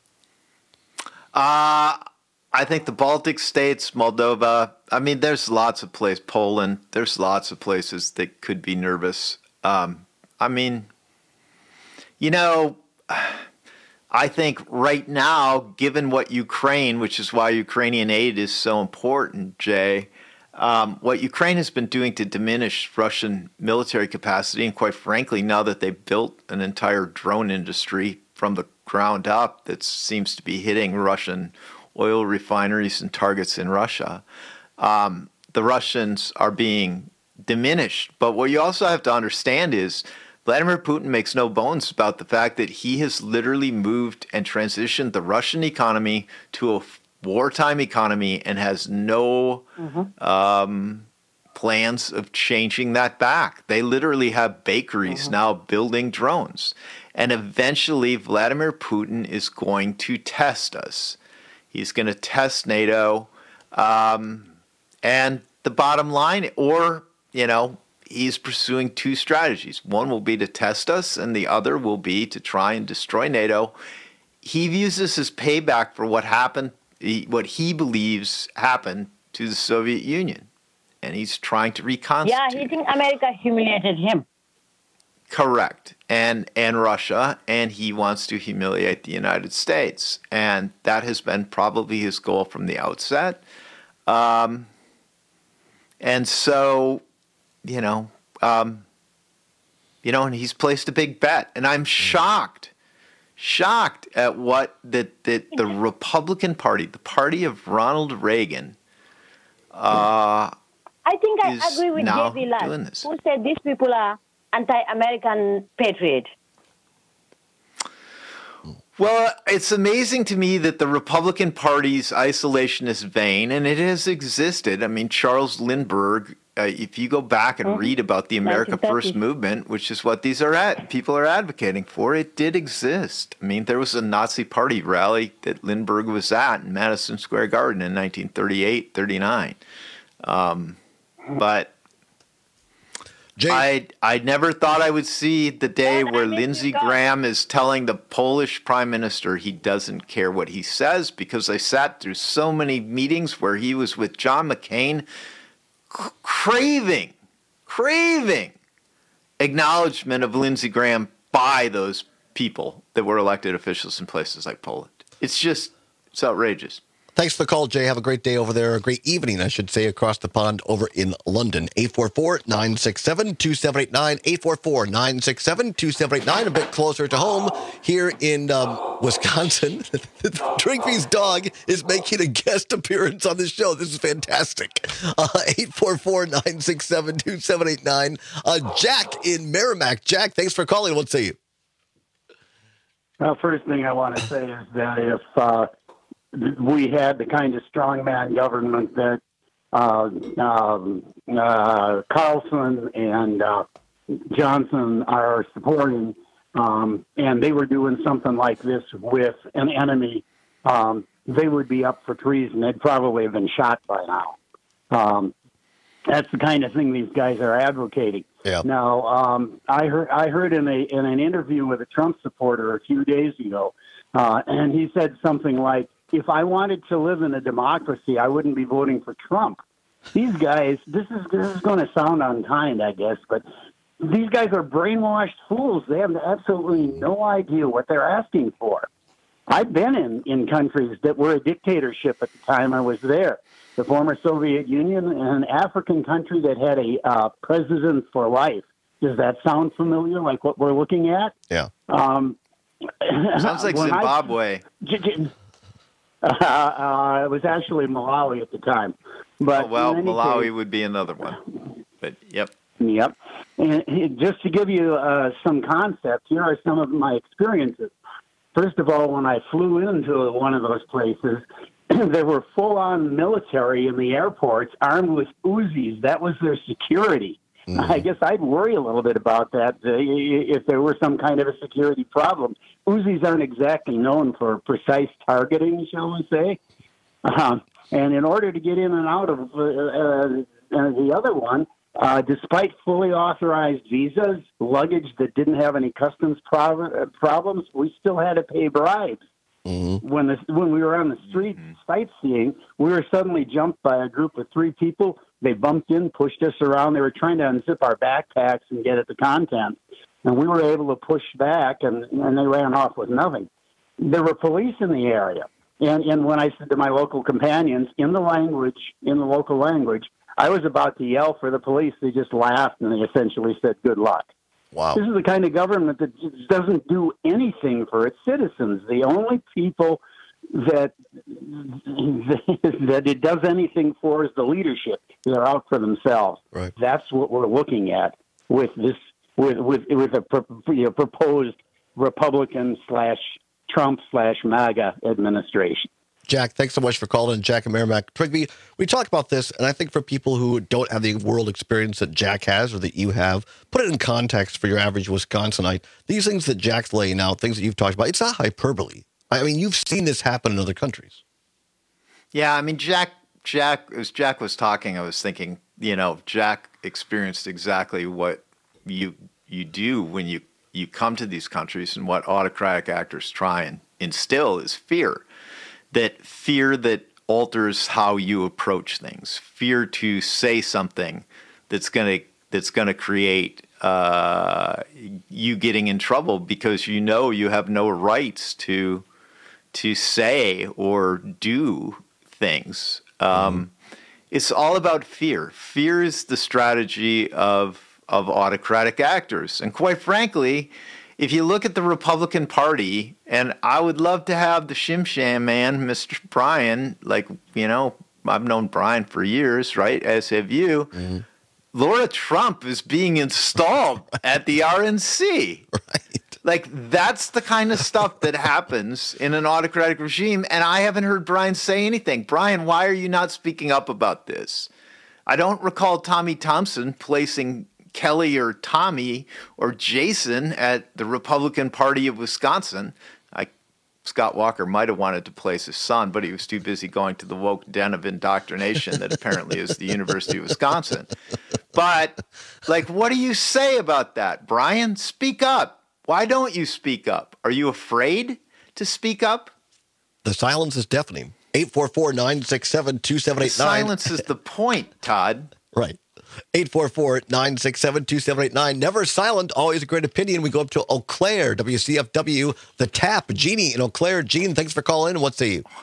Uh, I think the Baltic states, Moldova, I mean, there's lots of places, Poland, there's lots of places that could be nervous. Um, I mean, you know, I think right now, given what Ukraine, which is why Ukrainian aid is so important, Jay, um, what Ukraine has been doing to diminish Russian military capacity, and quite frankly, now that they've built an entire drone industry from the ground up that seems to be hitting Russian oil refineries and targets in Russia, um, the Russians are being diminished. But what you also have to understand is Vladimir Putin makes no bones about the fact that he has literally moved and transitioned the Russian economy to a wartime economy and has no mm-hmm. um, plans of changing that back. They literally have bakeries mm-hmm. now building drones. And eventually Vladimir Putin is going to test us. He's going to test NATO. Um, and the bottom line, or, you know, he's pursuing two strategies. One will be to test us, and the other will be to try and destroy NATO. He views this as payback for what happened, what he believes happened to the Soviet Union. And he's trying to reconstitute. Yeah, he thinks America humiliated him. Correct. And and Russia, and he wants to humiliate the United States. And that has been probably his goal from the outset. Um, and so, you know, um, you know, and he's placed a big bet. And I'm shocked, shocked at what that that the Republican Party, the party of Ronald Reagan, uh, I think I agree with now J V Last, doing this. who said these people are anti-American patriot. Well, it's amazing to me that the Republican Party's isolationist vein, and it has existed. I mean, Charles Lindbergh, uh, if you go back and mm-hmm. read about the America First movement, which is what these are at, people are advocating for, it did exist. I mean, there was a Nazi Party rally that Lindbergh was at in Madison Square Garden in nineteen thirty-eight, thirty-nine. Um, but I I never thought I would see the day where Lindsey Graham is telling the Polish prime minister he doesn't care what he says, because I sat through so many meetings where he was with John McCain c- craving, craving acknowledgement of Lindsey Graham by those people that were elected officials in places like Poland. It's just, it's outrageous. Thanks for the call, Jay. Have a great day over there. A great evening, I should say, across the pond over in London. eight four four, nine six seven, two seven eight nine. eight four four, nine six seven, two seven eight nine. A bit closer to home here in um, Wisconsin. Drinkbee's dog is making a guest appearance on the show. This is fantastic. Uh, eight four four, nine six seven, two seven eight nine. Uh, Jack in Merrimack. Jack, thanks for calling. We'll see you. Well, first thing I want to say is that if uh, we had the kind of strongman government that uh, um, uh, Carlson and uh, Johnson are supporting, um, and they were doing something like this with an enemy, um, they would be up for treason. They'd probably have been shot by now. Um, that's the kind of thing these guys are advocating. Yeah. Now, um, I heard I heard in a in an interview with a Trump supporter a few days ago, uh, and he said something like, if I wanted to live in a democracy, I wouldn't be voting for Trump. These guys, this is, this is going to sound unkind, I guess, but these guys are brainwashed fools. They have absolutely no idea what they're asking for. I've been in, in countries that were a dictatorship at the time I was there. The former Soviet Union, an African country that had a uh, president for life. Does that sound familiar, like what we're looking at? Yeah. Um, Sounds like Zimbabwe. I, Uh, it was actually Malawi at the time. But oh, well, Malawi case, would be another one. But, yep. Yep. And just to give you uh, some concept, here are some of my experiences. First of all, when I flew into one of those places, there were full-on military in the airports armed with Uzis. That was their security. Mm-hmm. I guess I'd worry a little bit about that uh, if there were some kind of a security problem. Uzis aren't exactly known for precise targeting, shall we say. Uh, and in order to get in and out of uh, uh, the other one, Uh, despite fully authorized visas, luggage that didn't have any customs prob- problems, we still had to pay bribes. Mm-hmm. When the, when we were on the street sightseeing, we were suddenly jumped by a group of three people. They bumped in, pushed us around. They were trying to unzip our backpacks and get at the contents. And we were able to push back, and, and they ran off with nothing. There were police in the area. And, and when I said to my local companions, in the language, in the local language, I was about to yell for the police. They just laughed, and they essentially said, good luck. Wow. This is the kind of government that just doesn't do anything for its citizens. The only people that that it does anything for is the leadership. They're out for themselves. Right. That's what we're looking at with this, with with with a you know, proposed Republican slash Trump slash MAGA administration. Jack, thanks so much for calling. Jack and Merrimack. Trigby, we talk about this, and I think for people who don't have the world experience that Jack has or that you have, put it in context for your average Wisconsinite. These things that Jack's laying out, things that you've talked about, it's not hyperbole. I mean, you've seen this happen in other countries. Yeah, I mean, Jack, Jack, as Jack was talking, I was thinking, you know, Jack experienced exactly what you you do when you, you come to these countries, and what autocratic actors try and instill is fear. That fear that alters how you approach things, fear to say something that's gonna that's gonna create uh, you getting in trouble because you know you have no rights to to say or do things. Um, mm. It's all about fear. Fear is the strategy of of autocratic actors, and quite frankly, if you look at the Republican Party, and I would love to have the Shim Sham man, Mister Brian, like, you know, I've known Brian for years, right, as have you. Mm-hmm. Laura Trump is being installed at the R N C. Right. Like, that's the kind of stuff that happens in an autocratic regime, and I haven't heard Brian say anything. Brian, why are you not speaking up about this? I don't recall Tommy Thompson placing Kelly or Tommy or Jason at the Republican Party of Wisconsin. I, Scott Walker might have wanted to place his son, but he was too busy going to the woke den of indoctrination that apparently is the University of Wisconsin. But, like, what do you say about that, Brian? Speak up. Why don't you speak up? Are you afraid to speak up? The silence is deafening. eight four four, nine six seven, two seven eight nine. Silence is the point, Todd. Right. eight four four, nine six seven, two seven eight nine. Never silent, always a great opinion. We go up to Eau Claire, W C F W, The Tap. Jeannie in Eau Claire. Jean, thanks for calling in. What say you?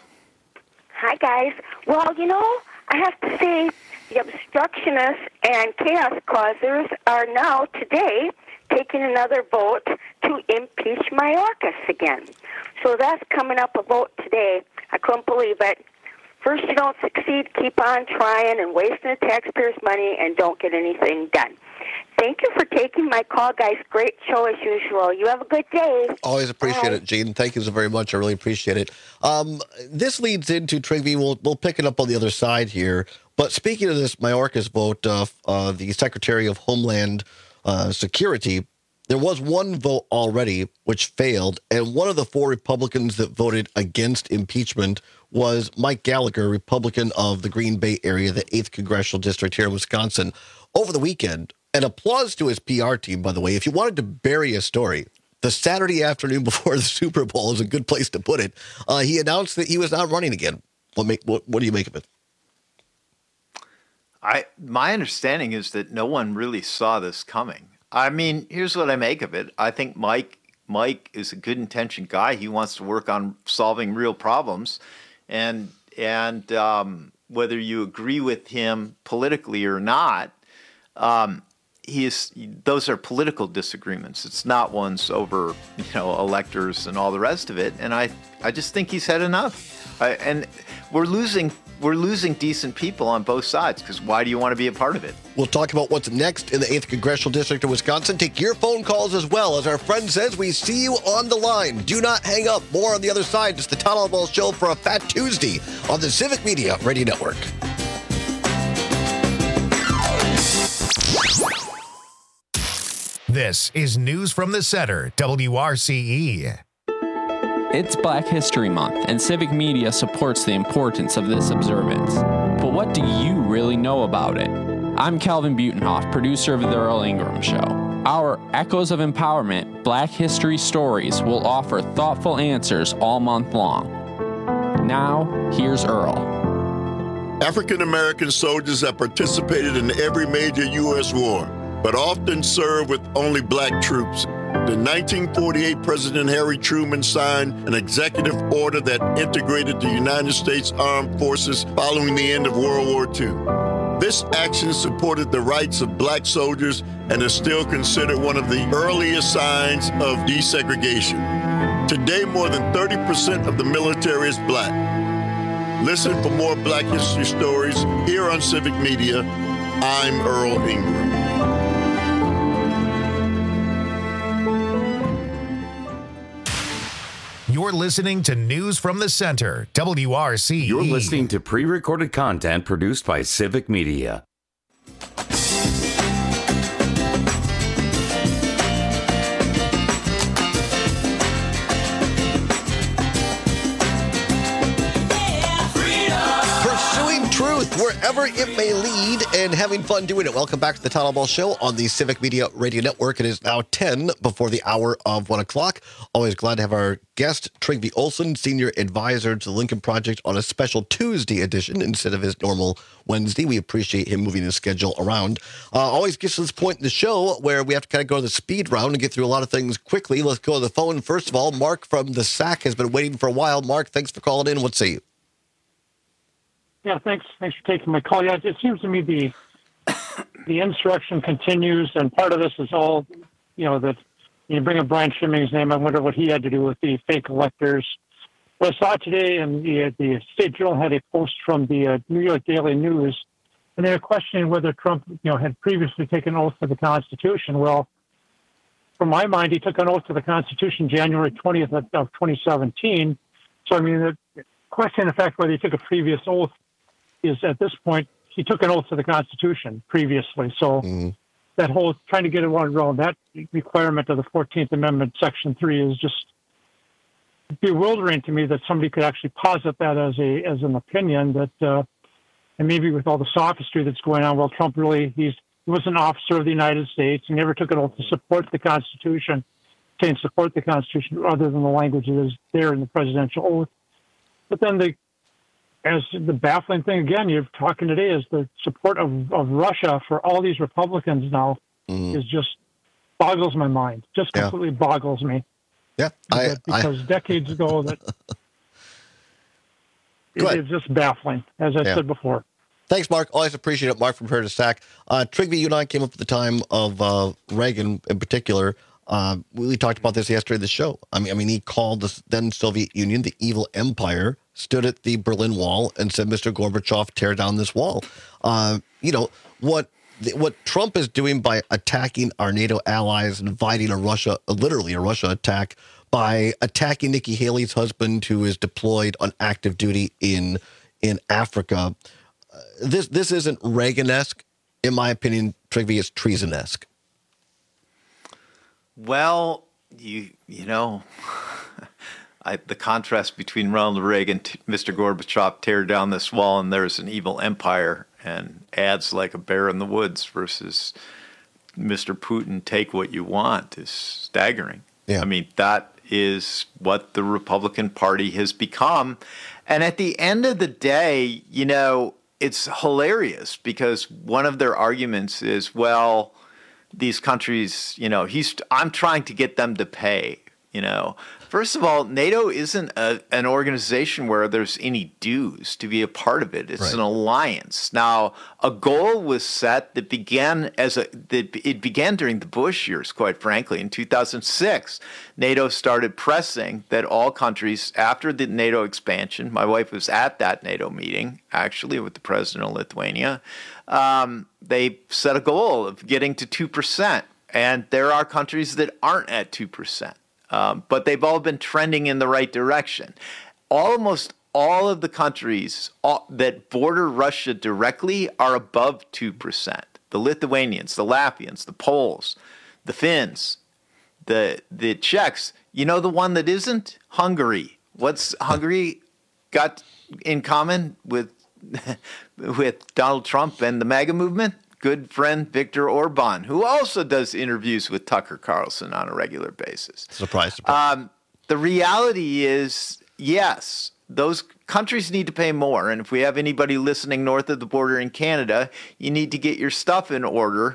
Hi, guys. Well, you know, I have to say the obstructionists and chaos causers are now, today, taking another vote to impeach Mayorkas again. So that's coming up a vote today. I couldn't believe it. First, you don't succeed, keep on trying and wasting the taxpayers' money and don't get anything done. Thank you for taking my call, guys. Great show as usual. You have a good day. Always appreciate Bye. it, Gene. Thank you so very much. I really appreciate it. Um, this leads into Trigby. We'll, we'll pick it up on the other side here. But speaking of this Mayorkas vote, uh, uh, the Secretary of Homeland uh, Security, there was one vote already which failed, and one of the four Republicans that voted against impeachment was Mike Gallagher, Republican of the Green Bay area, the eighth Congressional District here in Wisconsin, over the weekend. And applause to his P R team, by the way. If you wanted to bury a story, the Saturday afternoon before the Super Bowl is a good place to put it. Uh, he announced that he was not running again. What, make, what, what do you make of it? I my understanding is that no one really saw this coming. I mean, here's what I make of it. I think Mike Mike is a good-intentioned guy. He wants to work on solving real problems, and and um, whether you agree with him politically or not, um, he is. Those are political disagreements. It's not ones over, you know, electors and all the rest of it. And I I just think he's had enough. I, and we're losing. We're losing decent people on both sides, because why do you want to be a part of it? We'll talk about what's next in the eighth Congressional District of Wisconsin. Take your phone calls as well. As our friend says, we see you on the line. Do not hang up. More on the other side. It's the Todd Oswalt Show for a Fat Tuesday on the Civic Media Radio Network. This is News from the Center, W R C E. It's Black History Month, and Civic Media supports the importance of this observance. But what do you really know about it? I'm Calvin Butenhoff, producer of The Earl Ingram Show. Our Echoes of Empowerment Black History Stories will offer thoughtful answers all month long. Now, here's Earl. African American soldiers have participated in every major U S war, but often served with only black troops. In nineteen forty-eight, President Harry Truman signed an executive order that integrated the United States Armed Forces following the end of World War Two. This action supported the rights of black soldiers and is still considered one of the earliest signs of desegregation. Today, more than thirty percent of the military is black. Listen for more Black History Stories here on Civic Media. I'm Earl Ingram. You're listening to News from the Center, W R C E. You're listening to pre-recorded content produced by Civic Media. Wherever it may lead, and having fun doing it. Welcome back to the Town Hall Show on the Civic Media Radio Network. It is now ten before the hour of one o'clock. Always glad to have our guest, Trygve Olsen, Senior Advisor to the Lincoln Project, on a special Tuesday edition instead of his normal Wednesday. We appreciate him moving his schedule around. Uh, always gets to this point in the show where we have to kind of go to the speed round and get through a lot of things quickly. Let's go to the phone. First of all, Mark from the S A C has been waiting for a while. Mark, thanks for calling in. What's say you? Yeah, thanks. Thanks for taking my call. Yeah, it seems to me the the insurrection continues, and part of this is all, you know, that you bring up Brian Schimming's name. I wonder what he had to do with the fake electors. What I saw today, and the the State Journal had a post from the uh, New York Daily News, and they were questioning whether Trump, you know, had previously taken oath to the Constitution. Well, from my mind, he took an oath to the Constitution January twentieth of twenty seventeen. So, I mean, the question, in fact, whether he took a previous oath is, at this point, he took an oath to the Constitution previously. So mm. that whole trying to get around that requirement of the fourteenth Amendment, Section three, is just bewildering to me that somebody could actually posit that as a as an opinion that, uh, and maybe with all the sophistry that's going on, well, Trump really, he's, he was an officer of the United States. He never took an oath to support the Constitution, saying support the Constitution, other than the language that is there in the presidential oath. But then the As the baffling thing, again, you're talking today, is the support of, of Russia for all these Republicans now mm. is just boggles my mind. Just completely yeah. boggles me. Yeah. I, because I, decades ago, that it, it's just baffling, as I yeah. said before. Thanks, Mark. Always appreciate it. Mark from Prairie to Stack. Uh, Trygve, you and I came up at the time of uh, Reagan in particular. Uh, we talked about this yesterday in the show. I mean, I mean, he called the then Soviet Union the evil empire, stood at the Berlin Wall and said, Mister Gorbachev, tear down this wall. Uh, you know, what what Trump is doing by attacking our NATO allies, inviting a Russia, literally a Russia attack, by attacking Nikki Haley's husband, who is deployed on active duty in in Africa. Uh, this this isn't Reagan-esque. In my opinion, Trygve, is treason-esque. Well, you you know, I, the contrast between Ronald Reagan, t- Mister Gorbachev, tear down this wall, and there's an evil empire, and ads like a bear in the woods versus Mister Putin, take what you want, is staggering. Yeah. I mean, that is what the Republican Party has become. And at the end of the day, you know, it's hilarious because one of their arguments is, well, these countries, you know, he's I'm trying to get them to pay, you know. First of all, NATO isn't a, an organization where there's any dues to be a part of it. It's right. an alliance. Now, a goal was set that began as a that it began during the Bush years, quite frankly. In two thousand six, NATO started pressing that all countries, after the NATO expansion, my wife was at that NATO meeting, actually, with the president of Lithuania, um, they set a goal of getting to two percent. And there are countries that aren't at two percent. Um, but they've all been trending in the right direction. Almost all of the countries all, that border Russia directly are above two percent. The Lithuanians, the Latvians, the Poles, the Finns, the the Czechs. You know the one that isn't? Hungary. What's Hungary got in common with with Donald Trump and the MAGA movement? good friend Viktor Orban, who also does interviews with Tucker Carlson on a regular basis. Surprise, surprise. Um, the reality is, yes, those countries need to pay more. And if we have anybody listening north of the border in Canada, you need to get your stuff in order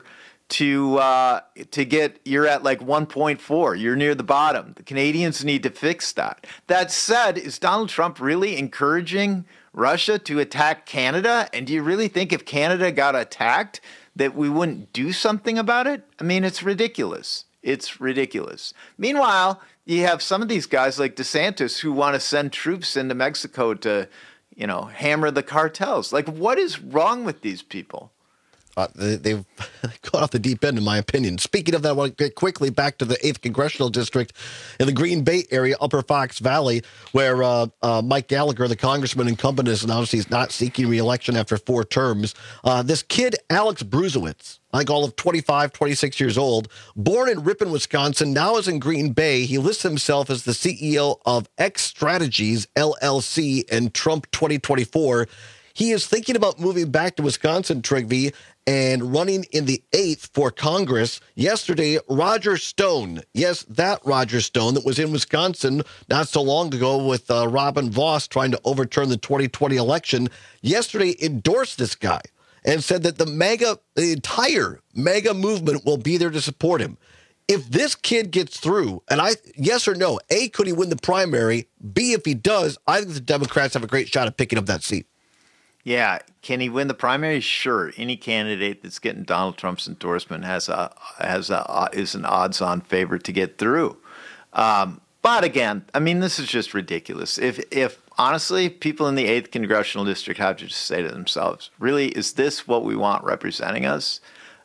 to uh, to get, you're at like one point four. You're near the bottom. The Canadians need to fix that. That said, is Donald Trump really encouraging Russia to attack Canada? And do you really think if Canada got attacked that we wouldn't do something about it? I mean, it's ridiculous. It's ridiculous. Meanwhile, you have some of these guys like DeSantis who want to send troops into Mexico to, you know, hammer the cartels. Like, what is wrong with these people? Uh, they, they've gone off the deep end, in my opinion. Speaking of that, I want to get quickly back to the eighth Congressional District in the Green Bay area, Upper Fox Valley, where uh, uh, Mike Gallagher, the congressman incumbent, has announced he's not seeking re-election after four terms. Uh, this kid, Alex Bruzewitz, I think all of twenty-five, twenty-six years old, born in Ripon, Wisconsin, now is in Green Bay. He lists himself as the C E O of X Strategies, L L C, and Trump twenty twenty-four. He is thinking about moving back to Wisconsin, Trigby, and running in the eighth for Congress. Yesterday, Roger Stone, yes, that Roger Stone that was in Wisconsin not so long ago with uh, Robin Vos trying to overturn the twenty twenty election, yesterday endorsed this guy and said that the MAGA, the entire MAGA movement will be there to support him. If this kid gets through, and I, yes or no, A, could he win the primary? B, if he does, I think the Democrats have a great shot at picking up that seat. Yeah, can he win the primary? Sure. Any candidate that's getting Donald Trump's endorsement has a has a is an odds-on favorite to get through. Um, but again, I mean, this is just ridiculous. If if honestly, people in the eighth Congressional District have to just say to themselves, "Really, is this what we want representing us?"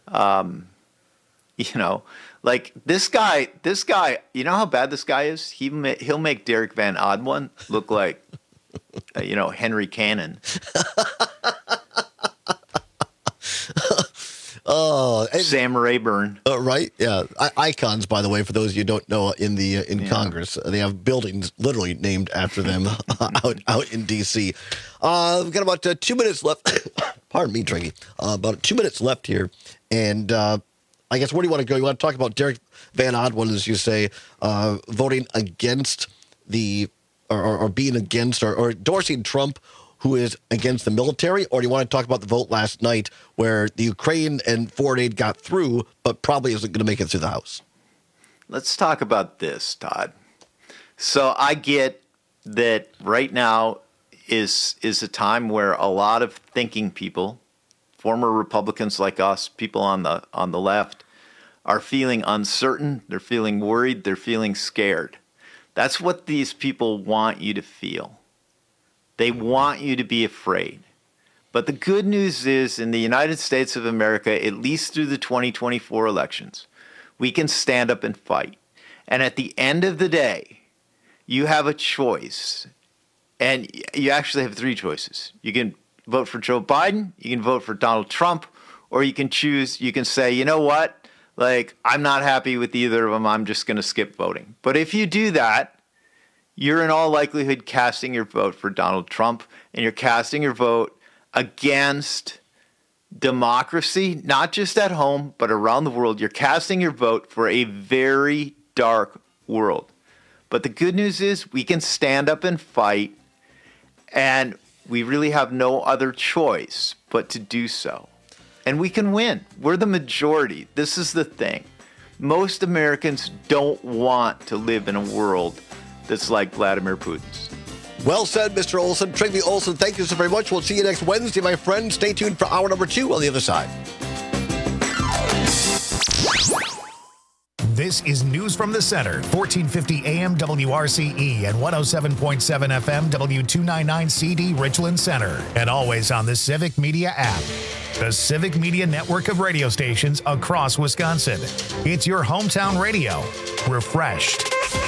Um, you know, like this guy. This guy. You know how bad this guy is. He he'll make Derek Van Odwin look like. Uh, you know, Henry Cannon. Oh, and, Sam Rayburn. Uh, right? Yeah. I- icons, by the way, for those of you who don't know, in the uh, in yeah. Congress, they have buildings literally named after them out out in D C. Uh, we've got about uh, two minutes left. Pardon me, Drinky. Uh, about two minutes left here, and uh, I guess where do you want to go? You want to talk about Derek Van Odwin, as you say, uh, voting against the. Or, or, or being against, or, or endorsing Trump, who is against the military? Or do you want to talk about the vote last night where the Ukraine and foreign aid got through, but probably isn't going to make it through the House? Let's talk about this, Todd. So I get that right now is is a time where a lot of thinking people, former Republicans like us, people on the on the left, are feeling uncertain, they're feeling worried, they're feeling scared. That's what these people want you to feel. They want you to be afraid. But the good news is, in the United States of America, at least through the twenty twenty-four elections, we can stand up and fight. And at the end of the day, you have a choice. And you actually have three choices. You can vote for Joe Biden, you can vote for Donald Trump, or you can choose, you can say, you know what? Like, I'm not happy with either of them. I'm just going to skip voting. But if you do that, you're in all likelihood casting your vote for Donald Trump, and you're casting your vote against democracy, not just at home, but around the world. You're casting your vote for a very dark world. But the good news is we can stand up and fight, and we really have no other choice but to do so. And we can win. We're the majority. This is the thing. Most Americans don't want to live in a world that's like Vladimir Putin's. Well said, Mister Olson. Trygve Olson, thank you so very much. We'll see you next Wednesday, my friend. Stay tuned for hour number two on the other side. This is News from the Center, fourteen fifty A M W R C E and one oh seven point seven F M W two ninety-nine C D Richland Center. And always on the Civic Media app. The Civic Media network of radio stations across Wisconsin. It's your hometown radio. Refreshed.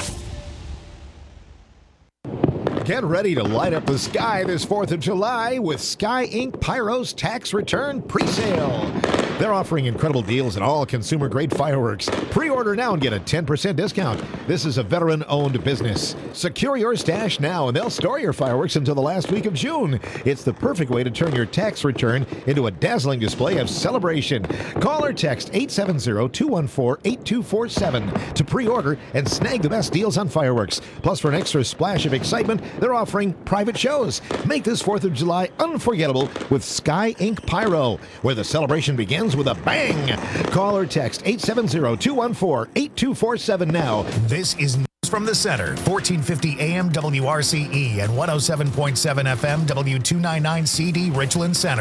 Get ready to light up the sky this fourth of July with Sky Incorporated. Pyro's tax return presale. They're offering incredible deals on all consumer-grade fireworks. Pre-order now and get a ten percent discount. This is a veteran-owned business. Secure your stash now, and they'll store your fireworks until the last week of June. It's the perfect way to turn your tax return into a dazzling display of celebration. Call or text eight seven zero, two one four, eight two four seven to pre-order and snag the best deals on fireworks. Plus, for an extra splash of excitement, they're offering private shows. Make this fourth of July unforgettable with Sky Incorporated. Pyro, where the celebration begins with a bang. Call or text eight seven zero, two one four, eight two four seven now. This is News from the Center, fourteen fifty A M W R C E and one oh seven point seven F M W two ninety-nine C D Richland Center.